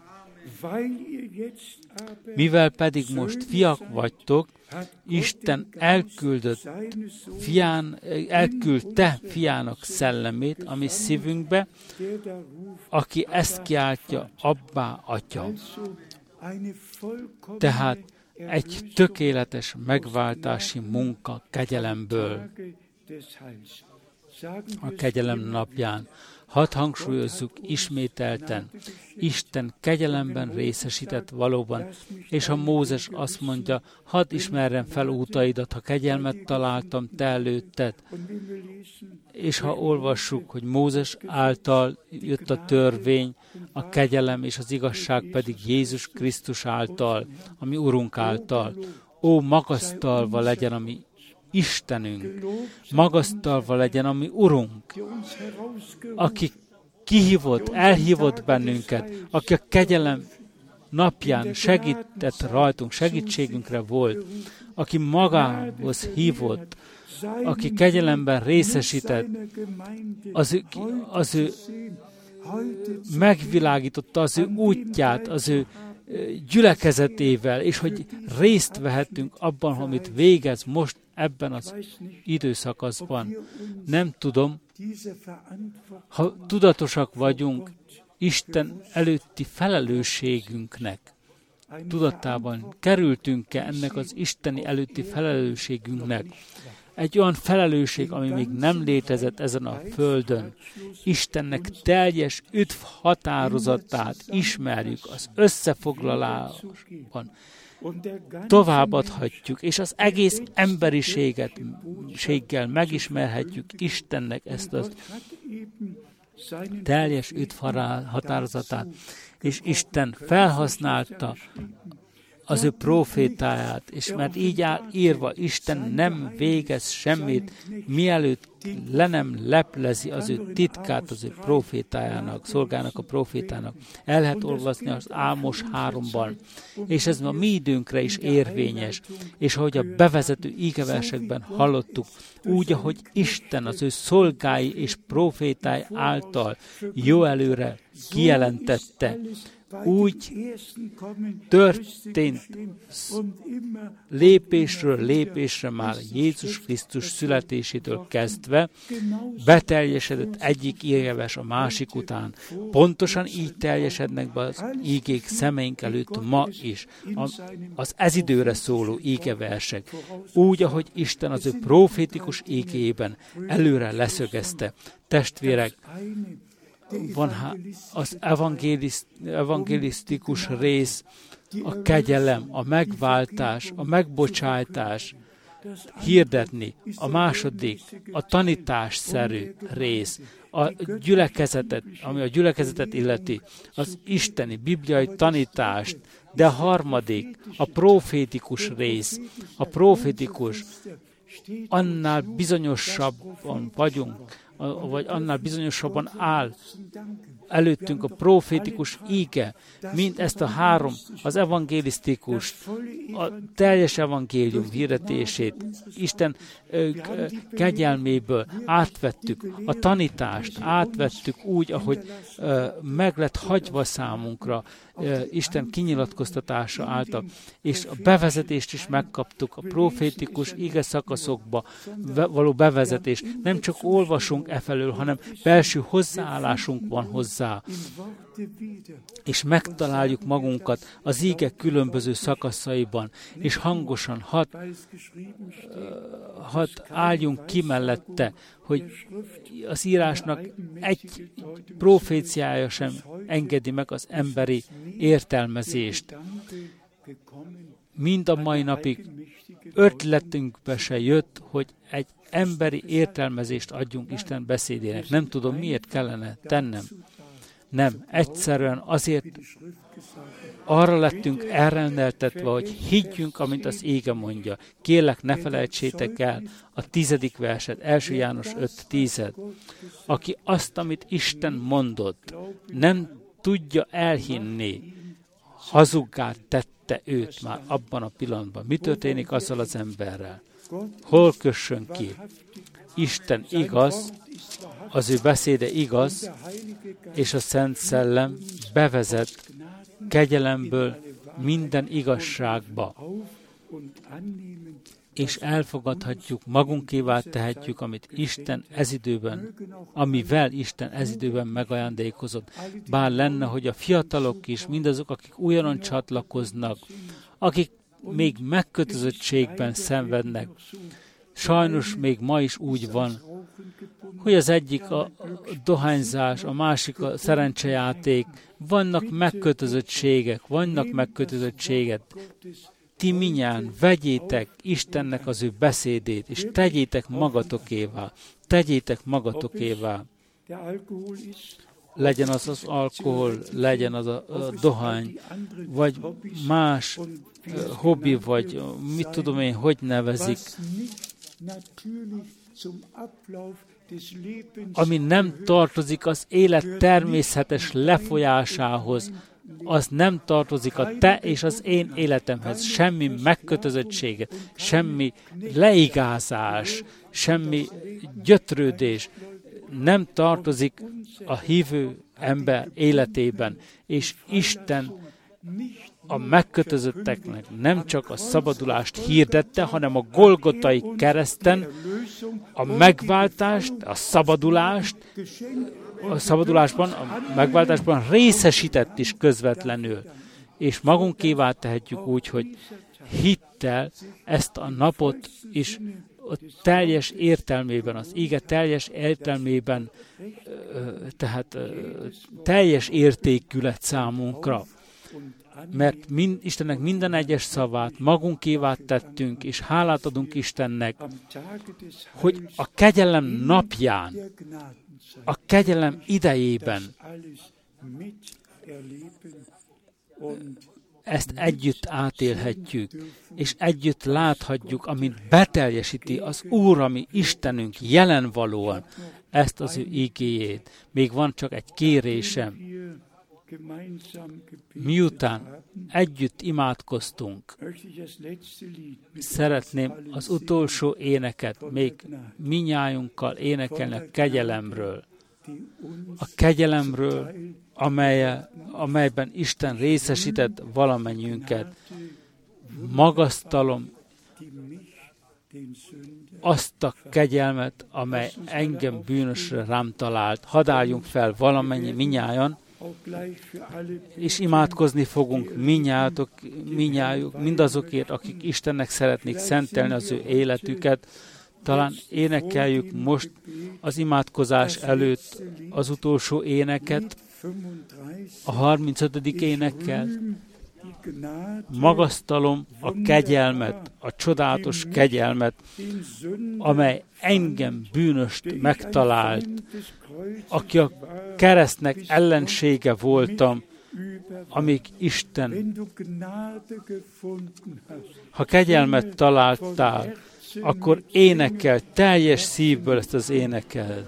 Mivel pedig most fiak vagytok, Isten elküldött fián, elküldte fiának szellemét a mi szívünkbe, aki ezt kiáltja, abbá, atya. Tehát egy tökéletes megváltási munka kegyelemből, a kegyelem napján. Hadd hangsúlyozzuk ismételten, Isten kegyelemben részesített valóban, és ha Mózes azt mondja, hadd ismerjem fel útaidat, ha kegyelmet találtam te előtted. És ha olvassuk, hogy Mózes által jött a törvény, a kegyelem és az igazság pedig Jézus Krisztus által, ami Urunk által. Ó, magasztalva legyen a mi Istenünk, magasztalva legyen a mi Urunk, aki kihívott, elhívott bennünket, aki a kegyelem napján segített rajtunk, segítségünkre volt, aki magához hívott, aki kegyelemben részesített, az ő, az ő megvilágította az ő útját, az ő gyülekezetével, és hogy részt vehetünk abban, amit végez most ebben az időszakaszban. Nem tudom, ha tudatosak vagyunk Isten előtti felelősségünknek, tudatában kerültünk-e ennek az isteni előtti felelősségünknek, egy olyan felelősség, ami még nem létezett ezen a földön. Istennek teljes üdv határozatát ismerjük az összefoglalásban. Továbbadhatjuk, és az egész emberiséget séggel megismerhetjük Istennek ezt az teljes üdv határozatát. És Isten felhasználta az ő profétáját, és mert így áll írva, Isten nem végez semmit, mielőtt le nem leplezi az ő titkát az ő profétájának, szolgának a profétának. El lehet olvasni az Ámos háromban, és ez a mi időnkre is érvényes, és ahogy a bevezető ígeversekben hallottuk, úgy, ahogy Isten az ő szolgái és profétái által jó előre kijelentette, úgy történt lépésről lépésre már Jézus Krisztus születésétől kezdve, beteljesedett egyik ígeves a másik után. Pontosan így teljesednek be az ígék szemeink előtt ma is, az ez időre szóló ígeversek, úgy, ahogy Isten az ő profétikus ígében előre leszögezte. Testvérek, van az evangelisztikus rész, a kegyelem, a megváltás, a megbocsájtás, hirdetni. A második, a tanításszerű rész, a gyülekezetet, ami a gyülekezetet illeti, az isteni, bibliai tanítást, de a harmadik, a profétikus rész, a profétikus, annál bizonyosabban vagyunk, vagy annál bizonyosabban áll előttünk a profétikus íge, mint ezt a három, az evangélisztikus, a teljes evangélium hirdetését, Isten ö, kegyelméből átvettük, a tanítást átvettük úgy, ahogy ö, meg lett hagyva számunkra ö, Isten kinyilatkoztatása által, és a bevezetést is megkaptuk, a profétikus íge szakaszokba való bevezetés. Nem csak olvasunk e felől, hanem belső hozzáállásunk van hozzá. hozzá, és megtaláljuk magunkat az íge különböző szakaszaiban, és hangosan hadd had álljunk ki mellette, hogy az írásnak egy proféciája sem engedi meg az emberi értelmezést. Mind a mai napig ötletünkbe se jött, hogy egy emberi értelmezést adjunk Isten beszédének. Nem tudom, miért kellene tennem. Nem, egyszerűen azért arra lettünk elrendeltetve, hogy higgyünk, amint az ége mondja. Kérlek, ne felejtsétek el a tizedik verset, első János öt tízet. Aki azt, amit Isten mondott, nem tudja elhinni, hazuggá tette őt már abban a pillanatban. Mi történik azzal az emberrel? Hol kössön ki? Isten igaz, az ő beszéde igaz, és a Szent Szellem bevezet kegyelemből minden igazságba, és elfogadhatjuk, magunkévá tehetjük, amit Isten ez időben, amivel Isten ez időben megajándékozott. Bár lenne, hogy a fiatalok is, mindazok, akik újonnan csatlakoznak, akik még megkötözöttségben szenvednek, sajnos még ma is úgy van, hogy az egyik a dohányzás, a másik a szerencsejáték, vannak megkötözöttségek, vannak megkötözöttségek. Ti minnyáján vegyétek Istennek az ő beszédét, és tegyétek magatokévá, tegyétek magatokévá. Legyen az az alkohol, legyen az a, a dohány, vagy más uh, hobbi, vagy uh, mit tudom én, hogy nevezik, ami nem tartozik az élet természetes lefolyásához, az nem tartozik a te és az én életemhez. Semmi megkötözöttséget, semmi leigázás, semmi gyötrődés nem tartozik a hívő ember életében, és Isten a megkötözötteknek nem csak a szabadulást hirdette, hanem a Golgotai kereszten a megváltást, a szabadulást, a szabadulásban, a megváltásban részesített is közvetlenül. És magunkévá tehetjük úgy, hogy hittel ezt a napot is a teljes értelmében, az íge teljes értelmében, tehát teljes értékű lett számunkra. Mert mind, Istennek minden egyes szavát magunkévá tettünk, és hálát adunk Istennek, hogy a kegyelem napján, a kegyelem idejében ezt együtt átélhetjük, és együtt láthatjuk, amit beteljesíti az Úr, ami Istenünk jelenvalóan ezt az ő igéjét. Még van csak egy kérésem. Miután együtt imádkoztunk, szeretném az utolsó éneket még minnyájunkkal énekelni a kegyelemről. A kegyelemről, amely, amelyben Isten részesített valamennyiünket. Magasztalom azt a kegyelmet, amely engem bűnösre rám talált. Hadd álljunk fel valamennyi minnyájan, és imádkozni fogunk minnyátok, minnyájuk, mindazokért, akik Istennek szeretnék szentelni az ő életüket. Talán énekeljük most az imádkozás előtt az utolsó éneket, a harmincötödik énekkel. Magasztalom a kegyelmet, a csodálatos kegyelmet, amely engem bűnöst megtalált, aki a keresztnek ellensége voltam, amíg Isten, ha kegyelmet találtál, akkor énekel, teljes szívből ezt az énekel.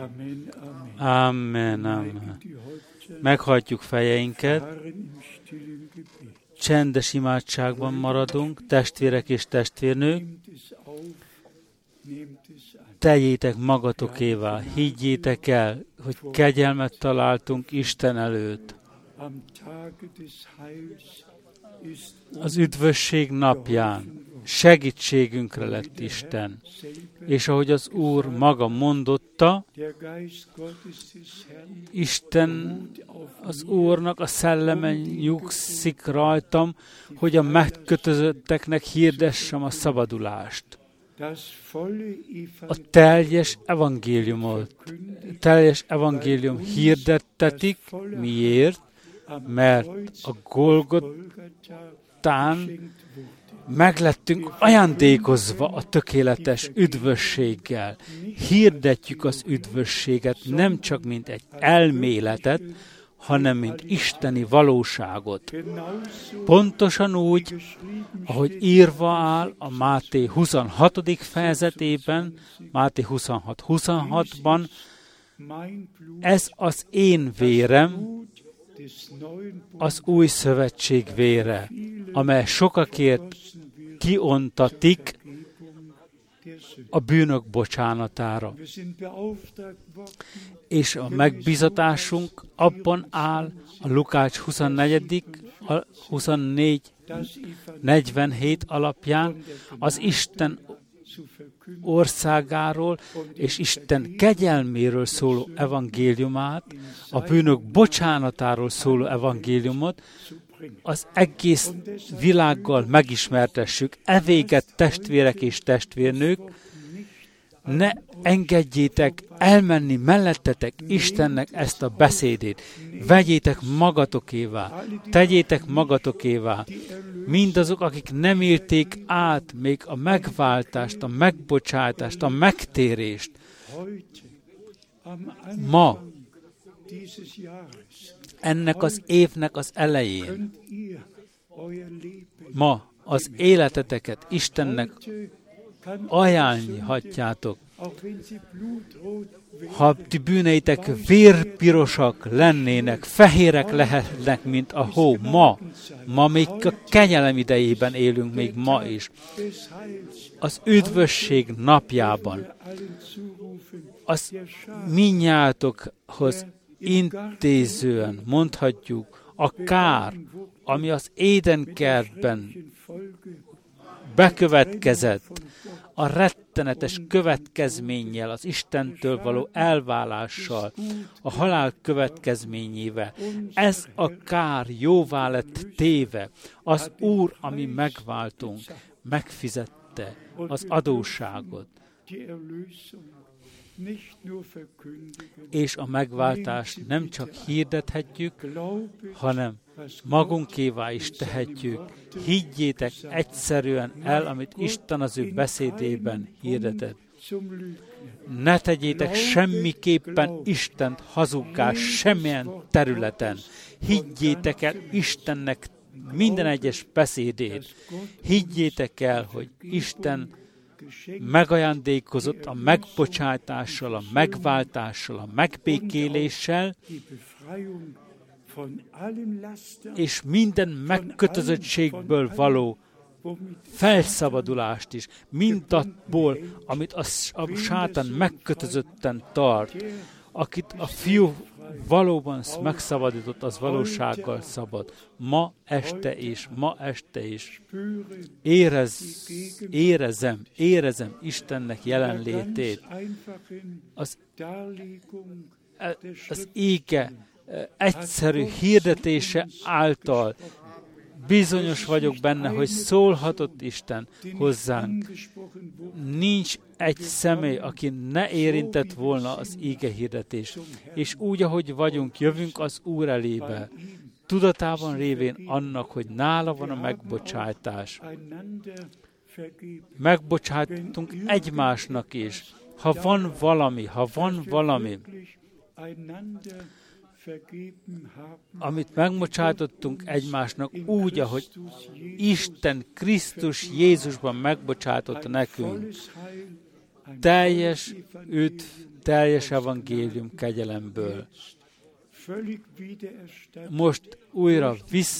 Amen, amen. Meghajtjuk fejeinket, csendes imádságban maradunk, testvérek és testvérnők. Tegyétek magatokévá, higgyétek el, hogy kegyelmet találtunk Isten előtt. Az üdvösség napján segítségünkre lett Isten, és ahogy az Úr maga mondotta, Isten, az Úrnak a szelleme nyugszik rajtam, hogy a megkötözötteknek hirdessem a szabadulást. A teljes evangéliumot, teljes evangélium hirdettetik. Miért? Mert a Golgotán meglettünk ajándékozva a tökéletes üdvösséggel. Hirdetjük az üdvösséget nem csak mint egy elméletet, hanem mint isteni valóságot. Pontosan úgy, ahogy írva áll a Máté huszonhatodik fejezetében, Máté huszonhat huszonhatban, ez az én vérem, az új szövetség vére, amely sokakért kiontatik a bűnök bocsánatára. És a megbízatásunk abban áll a Lukács huszonnegyedik huszonnégy negyvenhét alapján az Isten országáról és Isten kegyelméről szóló evangéliumát, a bűnök bocsánatáról szóló evangéliumot az egész világgal megismertessük. Evéget, testvérek és testvérnők, ne engedjétek elmenni mellettetek Istennek ezt a beszédét. Vegyétek magatokévá, tegyétek magatokévá. Mindazok, akik nem élték át még a megváltást, a megbocsátást, a megtérést, ma, ennek az évnek az elején, ma az életeteket Istennek ajánlhatjátok. Ha ti bűneitek vérpirosak lennének, fehérek lehetnek, mint a hó, ma, ma még a kegyelem idejében élünk, még ma is. Az üdvösség napjában, az mindnyájatokhoz intézően mondhatjuk, a kár, ami az Édenkertben bekövetkezett, a rettenetes következménnyel, az Istentől való elválással, a halál következményével. Ez a kár jóvá lett téve. Az Úr, ami megváltunk, megfizette az adósságot. És a megváltást nem csak hirdethetjük, hanem magunkévá is tehetjük. Higgyétek egyszerűen el, amit Isten az ő beszédében hirdetett. Ne tegyétek semmiképpen Istent hazuggá semmilyen területen. Higgyétek el Istennek minden egyes beszédét. Higgyétek el, hogy Isten megajándékozott a megbocsátással, a megváltással, a megbékéléssel, és minden megkötözöttségből való felszabadulást is, mindatból, amit a, a sátán megkötözötten tart, akit a fiú valóban megszabadított, az valósággal szabad. Ma este is, ma este is. Érez, érezem, érezem Istennek jelenlétét. Az, az ége egyszerű hirdetése által bizonyos vagyok benne, hogy szólhatott Isten hozzánk. Nincs egy személy, aki ne érintett volna az íge hirdetés. És úgy, ahogy vagyunk, jövünk az Úr elébe, tudatában révén annak, hogy nála van a megbocsátás. Megbocsátunk egymásnak is. Ha van valami, ha van valami, amit megbocsátottunk egymásnak úgy, ahogy Isten Krisztus Jézusban megbocsátotta nekünk. Teljes üdv, teljes evangélium kegyelemből. Most újra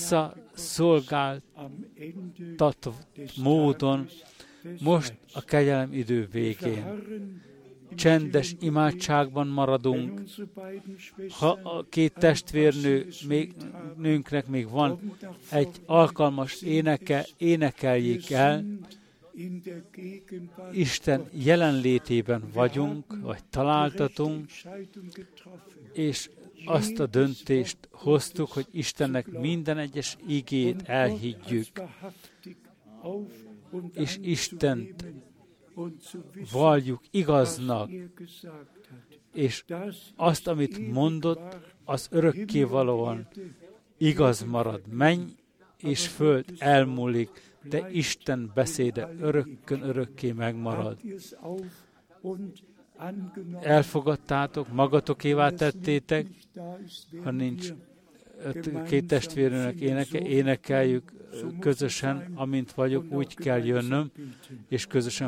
visszaszolgáltatott módon, most a kegyelem idő végén. Csendes imádságban maradunk. Ha a két testvérnő még, nőnknek még van egy alkalmas éneke, énekeljék el. Isten jelenlétében vagyunk, vagy találtatunk, és azt a döntést hoztuk, hogy Istennek minden egyes igét elhiggyük, és Istent valljuk igaznak, és azt, amit mondott, az örökkévalóan igaz marad. Menny és föld elmúlik, de Isten beszéde örökkön örökké megmarad. Elfogadtátok, magatokévá tettétek, ha nincs két testvérőnek éneke, énekeljük közösen, amint vagyok, úgy kell jönnöm, és közösen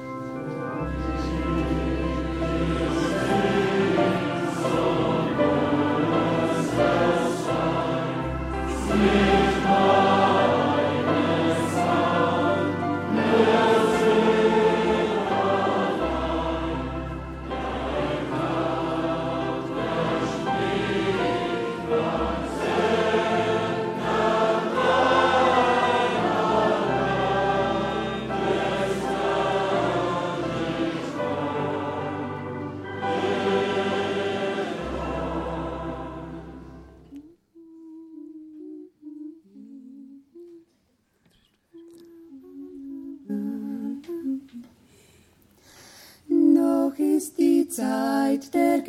Zeit der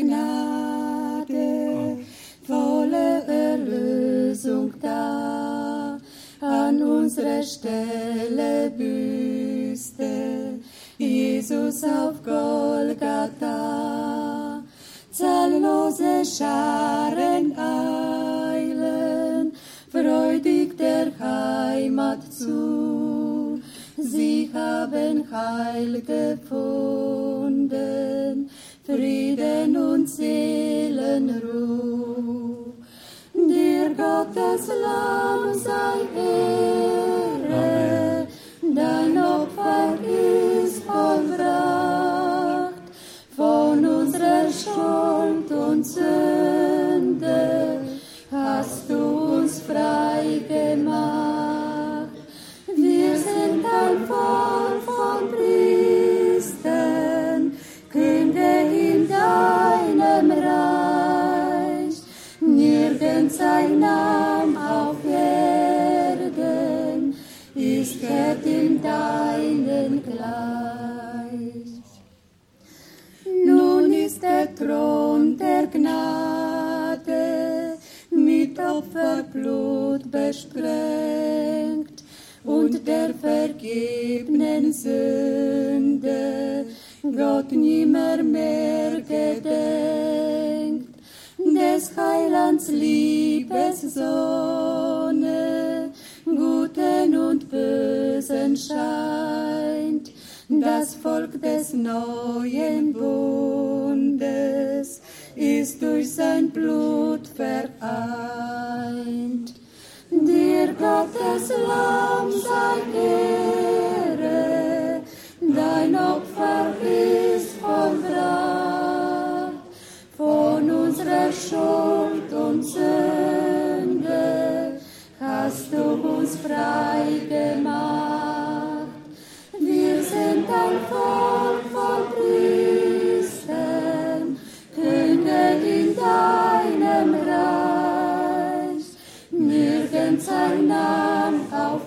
Gnade, volle Erlösung da, an unserer Stelle büßte Jesus auf Golgatha. Zahllose Scharen eilen, freudig der Heimat zu. Sie haben Heil gefunden, Frieden und Seelenruhe. Dir Gottes Lamm sei Ehre, dein Opfer ist vollbracht. Von unserer Schuld und Sünde hast du uns frei gemacht. Wir sind ein Volk von Priestern, Könige in deinem Reich, nirgends ein Name auf Erden ist Gott in deinen gleich. Nun ist der Thron der Gnade mit Opferblut besprengt und der vergebenen Sünde Gott nimmer mehr gedenkt, des Heilands Liebessonne, Guten und Bösen scheint, das Volk des neuen Bundes ist durch sein Blut vereint. Dir Gottes Lamm sei Ehre, dein Opfer ist vollbracht. Von unserer Schuld und Sünde hast du uns frei gemacht. Wir sind ein Volk von Priestern, Könige in deinem Reich. Nirgends ein Name auf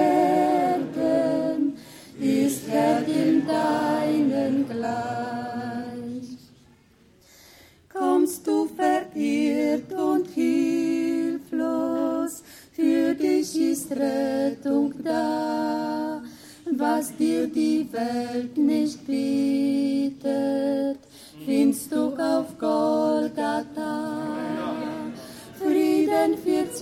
Erden ist Herr in deinen gleich. Kommst du verirrt und hilflos, für dich ist Rettung da. Was dir die Welt nicht bietet, findest du auf Golgatha. Frieden für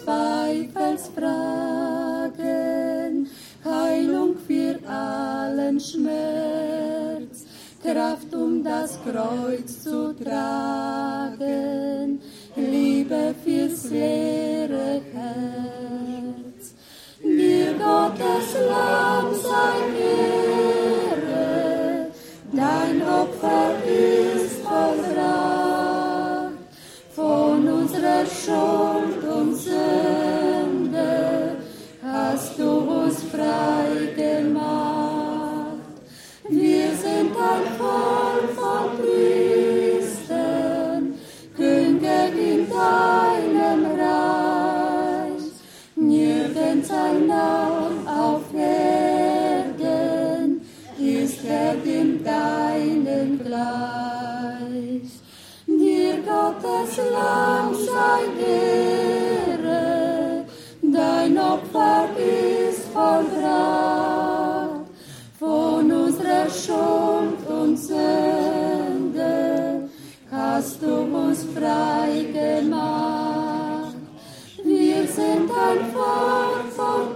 Zweifelsfragen, Heilung für allen Schmerz, Kraft um das Kreuz zu tragen, Liebe fürs leere Herz. Dir Gottes Lamm sei Ehre, dein Opfer ist vollbracht, von unserer Schuld und Sünde hast du uns frei gemacht. Wir sind ein Volk von Priestern, Könige in deinem Reich. Nirgends ein Name auf Erden ist Herr dem deinen gleich. Dir Gottes Lamm sei Ehre, dein Opfer ist vollbracht, von unserer Schuld und Sünde hast du uns frei gemacht. Wir sind ein Volk von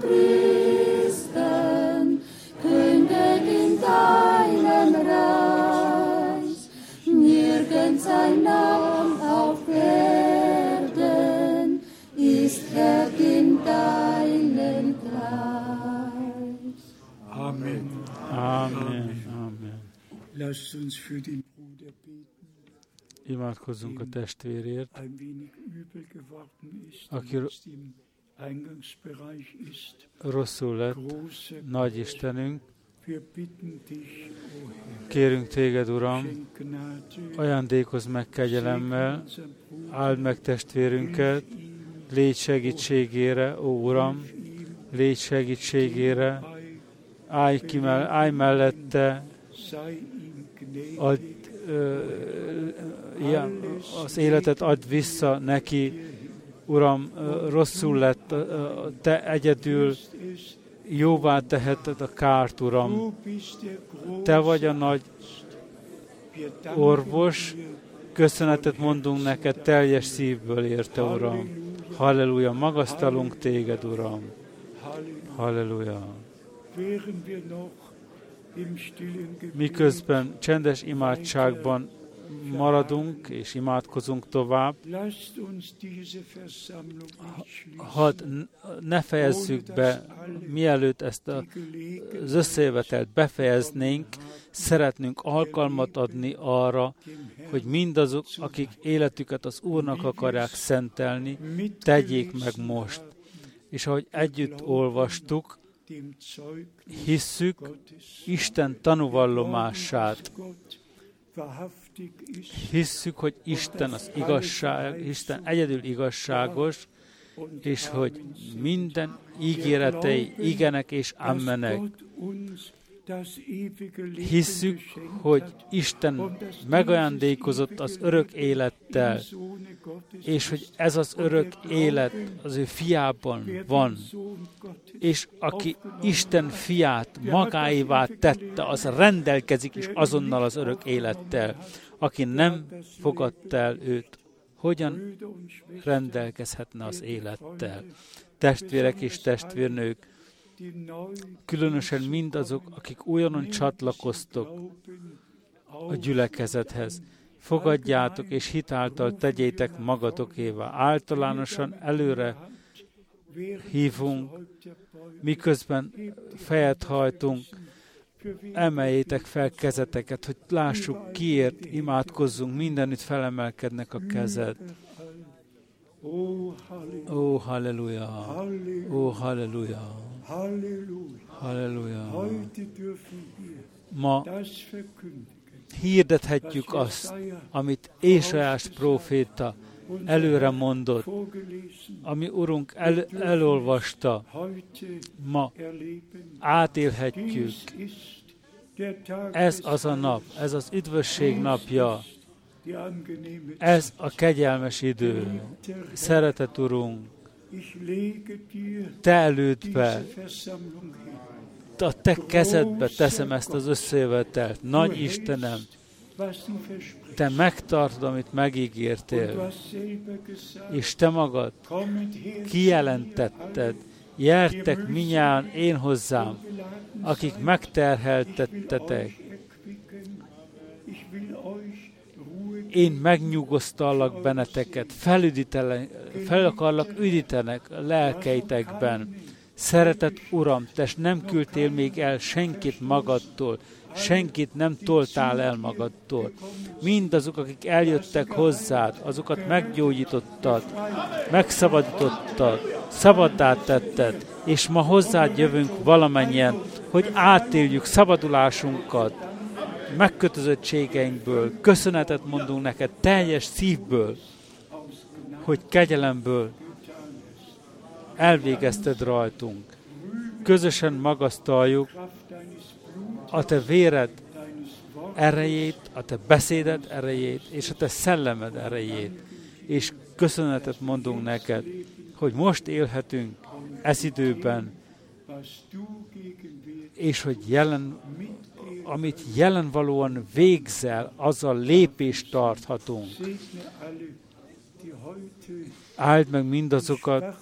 Priestern, Könige in deinem Reich. Nirgends ein Name auf Erden ist Herr in deinen gleich. Amen. Amen. Amen. Lasst uns für den Bruder beten, Imádkozzunk a testvérért, ein wenig übel geworden ist Aki- und jetzt im Eingangsbereich ist. rosszul lett, Großer nagy Istenünk, wir bitten dich, o Herr, kérünk téged, Uram, schenk Gnade, ajándékozz meg kegyelemmel, unseren Bruder, áld meg testvérünket, légy segítségére, ó Uram, légy segítségére, bei, állj, ki mell- állj mellette, sei ihm gnädig, add, ö, ja, az életet add vissza neki, Uram, ö, rosszul lett, ö, ö, te egyedül ist es, jóvá teheted a kárt, Uram. du bist der Te große vagy a nagy Wir danken orvos, dir, köszönetet mondunk neked teljes szívből érte, Uram. Halleluja, magasztalunk téged, Uram. Halleluja. Halleluja. Während wir noch im stillen Gebet Miközben csendes imádságban maradunk és imádkozunk tovább, lasst uns diese Versammlung nicht schließen, hadd n- ne fejezzük be, mielőtt ezt a, die Gelegenheit az összejövetelt befejeznénk, szeretnünk alkalmat adni arra, dem Herrn hogy mindazok, akik életüket az Úrnak akarják szentelni, tegyék meg most. És ahogy együtt olvastuk, dem Zeugnis hisszük Gottes, Isten tanúvallomását. Gott wahrhaftig ist Hisszük, hogy Isten az igazság, Isten egyedül igazságos, und és hogy minden ígéretei igenek és dass ammenek. Gott uns das ewige Leben Hisszük, geschenkt hogy hat Isten und dass megajándékozott dieses az ewige örök Leben élettel, im Sohne Gottes és hogy ist. ez az örök élet az ő fiában Wer van, den Sohn Gottes és aki aufgenommen Isten hat, fiát magáévá tette, az rendelkezik is azonnal az örök élettel. Aki nem fogadta el őt, hogyan Brüder und Schwestern, rendelkezhetne az élettel? Testvérek és testvérnők, die neu különösen mindazok, akik újonnan csatlakoztok glauben, a gyülekezethez. Fogadjátok és hitáltal tegyétek magatokévá. Általánosan előre hívunk, miközben fejet hajtunk, emeljétek fel kezeteket, hogy lássuk, kiért imádkozzunk, mindenütt felemelkednek a kezed. Oh, Halleluja, Ó, halleluja! Halleluja, Ó, halleluja! Halleluja. Halleluja! Heute dürfen wir Ma das verkündigen, hirdethetjük azt, amit Ézsaiás próféta előre mondott, vorgelesen, ami Urunk el, elolvasta, heute ma erleben. átélhetjük. Dies ist der Tag Ez des az a nap, ez az üdvösség napja, die angenehme ez a kegyelmes idő. Geliebter Herr, Szeretet Urunk, ich lege dir Te elődbe, diese Versammlung hin. a Te kezedbe teszem ezt az összejövetelt. Du Nagy hältst, Istenem, was du versprichst. Te megtartod, amit Und megígértél, du hast selber gesagt, és Te magad kommet her, kijelentetted, gyertek minnyáján én hozzám, beladen akik seid, megterheltettetek, euch erquicken. Ich will én megnyugosztallak benneteket, fel akarlak üdítenek lelkeitekben. Szeretett Uram, te nem küldtél még el senkit magadtól, senkit nem toltál el magadtól. Mindazok, akik eljöttek hozzád, azokat meggyógyítottad, megszabadítottad, szabaddá tetted, és ma hozzád jövünk valamennyien, hogy átéljük szabadulásunkat, megkötözöttségeinkből, köszönetet mondunk neked teljes szívből, hogy kegyelemből elvégezted rajtunk. Közösen magasztaljuk a te véred erejét, a te beszéded erejét, és a te szellemed erejét. És köszönetet mondunk neked, hogy most élhetünk ez időben, és hogy jelen, amit jelenvalóan végzel, azzal lépést tarthatunk. Áld meg mindazokat,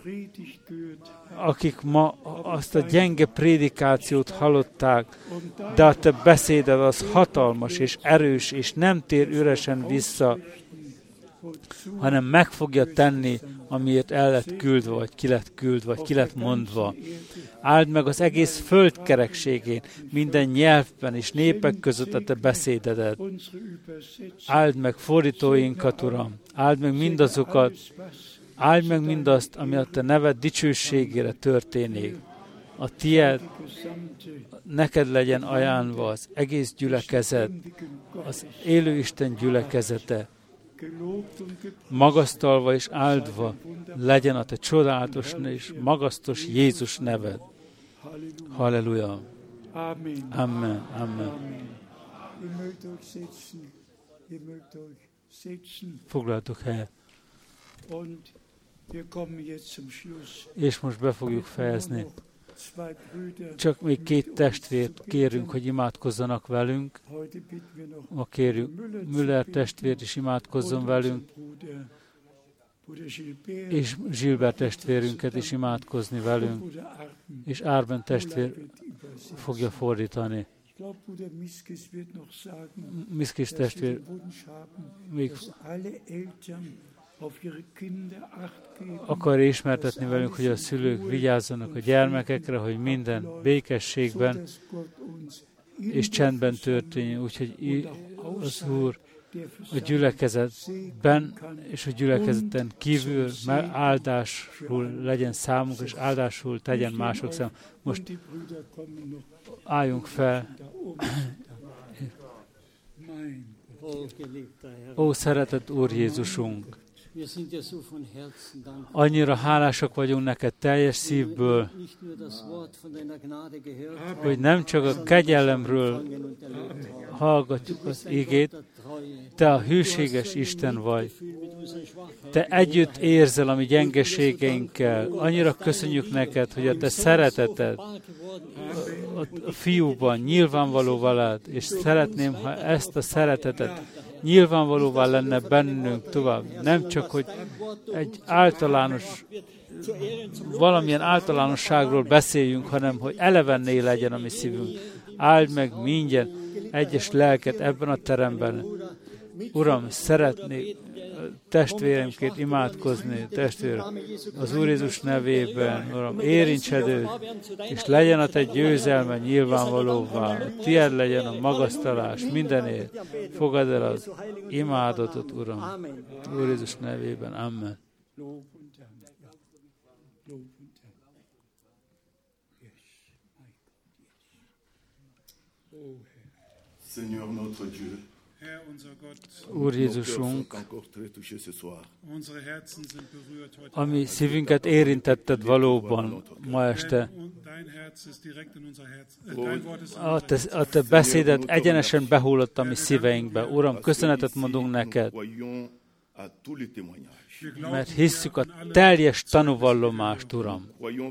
akik ma azt a gyenge prédikációt hallották, de a te beszéded az hatalmas és erős, és nem tér üresen vissza, hanem meg fogja tenni, amiért el lett küldve, vagy ki lett küldve, vagy ki lett mondva. Áld meg az egész föld kerekségén, minden nyelvben és népek között a te beszédedet. Áld meg fordítóinkat, Uram. Áld meg mindazokat, áld meg mindazt, ami a te neved dicsőségére történik. A tied neked legyen ajánlva az egész gyülekezet, az élő Isten gyülekezete. Magasztalva és áldva legyen a te csodálatos és magasztos Jézus neved. Halleluja. Amen. Amen. Foglaltok helyet. És most be fogjuk fejezni. Csak még két testvért kérünk, hogy imádkozzanak velünk. Ma kérjük Müller testvért is imádkozzon velünk, és Gilbert testvérünket is imádkozni velünk, és Árben testvér fogja fordítani. Miszkis testvér még akar ismertetni velünk, hogy a szülők vigyázzanak a gyermekekre, hogy minden békességben és csendben történjen, úgyhogy az Úr a gyülekezetben és a gyülekezeten kívül áldásul legyen számunkra, és áldásul tegyen mások számunkra. Most álljunk fel. Ó, szeretett Úr Jézusunk! Annyira hálásak vagyunk neked teljes szívből, hogy nem csak a kegyelemről hallgatjuk az igét, te a hűséges Isten vagy. Te együtt érzel a mi gyengeségeinkkel. Annyira köszönjük neked, hogy a te szereteted a fiúban nyilvánvaló veled, és szeretném, ha ezt a szeretetet nyilvánvalóvá lenne bennünk tovább. Nem csak, hogy egy általános, valamilyen általánosságról beszéljünk, hanem, hogy elevenné legyen a mi szívünk. Áld meg minden egyes lelket ebben a teremben. Uram, szeretnék testvéremként imádkozni, testvérem, az Úr Jézus nevében, Uram, érintsed őt, és legyen a te győzelme nyilvánvalóvá, tiéd legyen a magasztalás mindenért. Fogad el az imádatot, Uram, Úr Jézus nevében, amen. Seigneur notre Dieu, Úr Jézusunk, ami szívünket érintetted valóban ma este. A te, a te beszédet egyenesen behullott a mi szíveinkbe. Uram, köszönetet mondunk neked, mert hisszük a teljes tanúvallomást, Uram.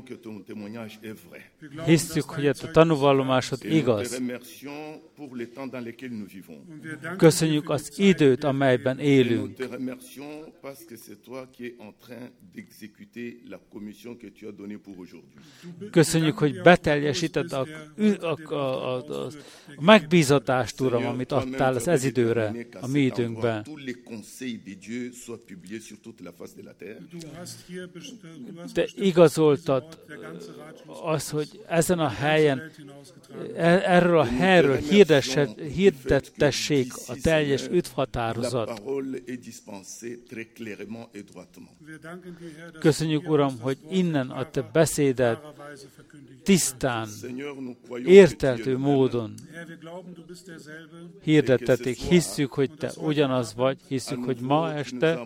Hisszük, hogy a tanúvallomásod igaz. Köszönjük az időt, amelyben élünk. Köszönjük, hogy beteljesíted a, a, a, a, a megbízatást, Uram, amit adtál az ez időre, a mi időnkben. Te igazoltad az, hogy ezen a helyen, erről a helyről hirdettessék a teljes üdvhatározat. Köszönjük, Uram, hogy innen a Te beszéded tisztán, érthető módon hirdettetik. Hisszük, hogy Te ugyanaz vagy, hisszük, hogy ma este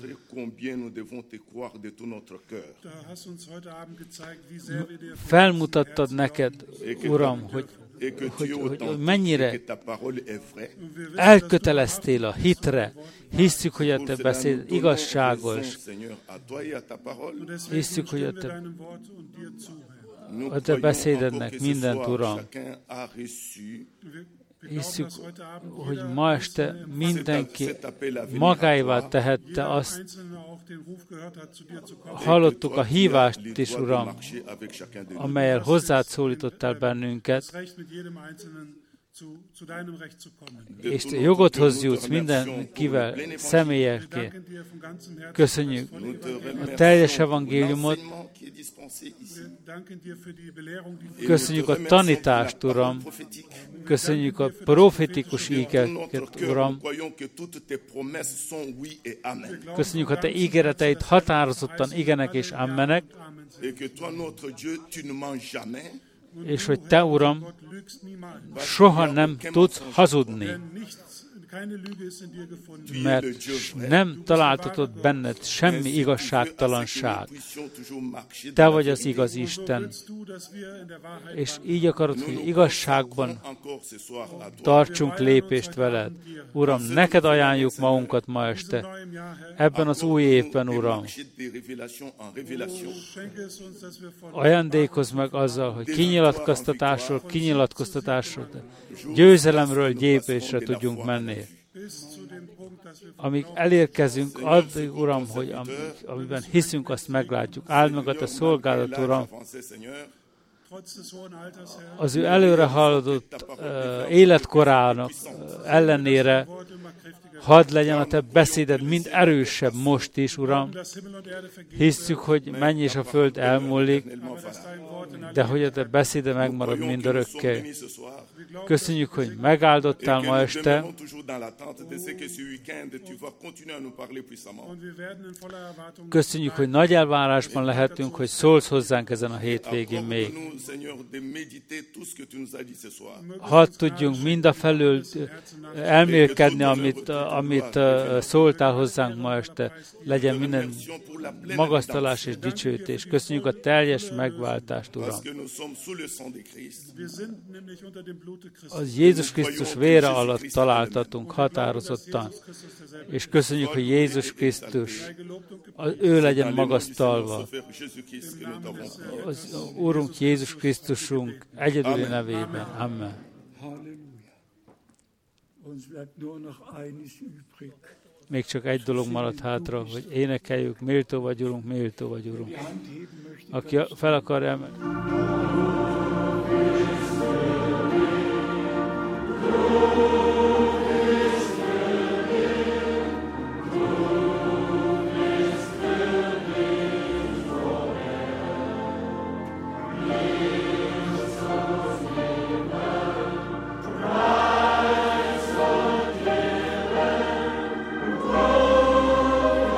felmutattad neked, Uram, hogy, hogy, hogy, hogy mennyire elköteleztél a hitre. Hisszük, hogy a Te beszéd igazságos. Hisszük, hogy a Te, a te beszédednek mindent, Uram. Hisszük, hogy ma este mindenki magáévá tehette azt, hallottuk a hívást is, Uram, amelyel hozzád szólítottál bennünket, és te jogodhoz jutsz mindenkivel személyesként. Köszönjük a teljes evangéliumot, köszönjük a tanítást, Uram, köszönjük a profetikus ígéreket, Uram, köszönjük a Te ígéreteid határozottan igenek és ammenek, és hogy Te, Uram, soha nem tudsz hazudni, mert nem találtatod benned semmi igazságtalanság. Te vagy az igaz Isten, és így akarod, hogy igazságban tartsunk lépést veled. Uram, neked ajánljuk magunkat ma este, ebben az új évben, Uram. Ajándékozz meg azzal, hogy kinyilatkoztatásról, kinyilatkoztatásról, győzelemről gyépésre tudjunk menni. Amíg elérkezünk, addig, Uram, hogy am, amiben hiszünk, azt meglátjuk. Áld meg a Te szolgálat, Uram. Az ő előre haladott uh, életkorának uh, ellenére hadd legyen a Te beszéded mind erősebb most is, Uram. Hisszük, hogy mennyi is a föld elmúlik, de hogy a Te beszéde megmarad mind örökké. Köszönjük, hogy megáldottál ma este, köszönjük, hogy nagy elvárásban lehetünk, hogy szólsz hozzánk ezen a hétvégén még. Hadd tudjunk mindafelől elmélkedni, amit, amit szóltál hozzánk ma este. Legyen minden magasztalás és dicsőítés. Köszönjük a teljes megváltást, Uram. Az Jézus Krisztus vére alatt találtatunk határozottan, és köszönjük, hogy Jézus Krisztus, ő legyen magasztalva. Az Úrunk Jézus Krisztusunk egyedüli nevében. Amen. Még csak egy dolog maradt hátra, hogy énekeljük, méltó vagy, Urunk, méltó vagy, Urunk. Aki fel akar emelni.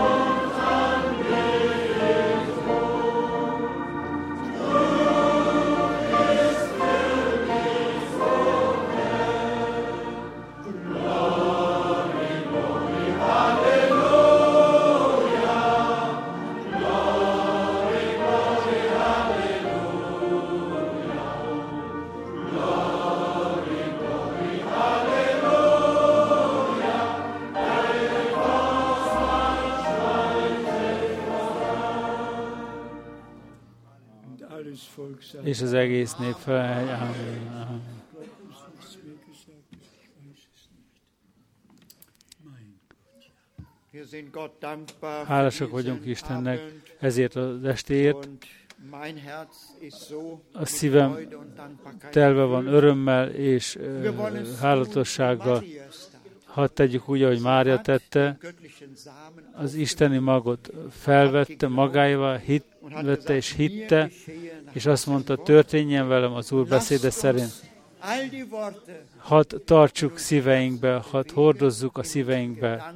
Oh és az egész nép fel. Amen. Amen. Hálásak vagyunk Istennek ezért az estéért. A szívem telve van örömmel és uh, hálatossággal. Hadd tegyük úgy, ahogy Mária tette, az isteni magot felvette magáévá, hit, vette és hitte, és azt mondta, történjen velem az Úr beszéde szerint. Hadd tartsuk szíveinkbe, hadd hordozzuk a szíveinkbe,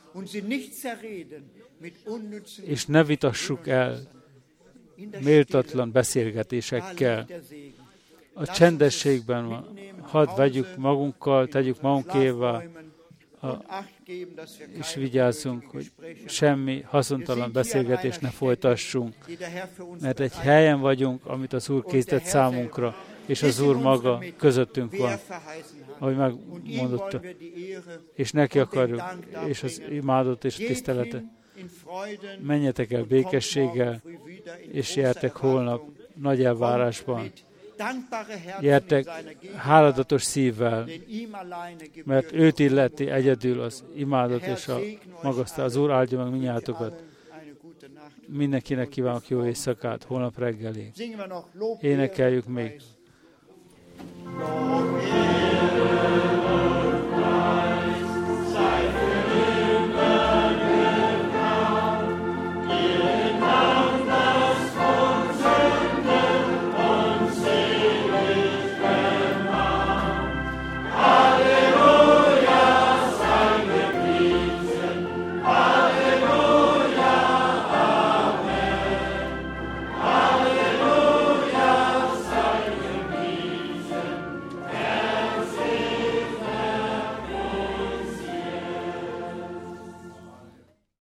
és ne vitassuk el méltatlan beszélgetésekkel. A csendességben van. Hadd vegyük magunkkal, tegyük magunkévá, és vigyázzunk, hogy semmi haszontalan beszélgetést ne folytassunk, mert egy helyen vagyunk, amit az Úr készített számunkra, és az Úr maga közöttünk van, ahogy megmondotta, és neki akarjuk, és az imádat és a tiszteletet. Menjetek el békességgel, és gyertek holnap nagy elvárásban. Gyertek háladatos szívvel, mert őt illeti egyedül az imádat és a magasztál. Az Úr áldja meg mindnyátokat. Mindenkinek kívánok jó éjszakát, holnap reggelig. Énekeljük még.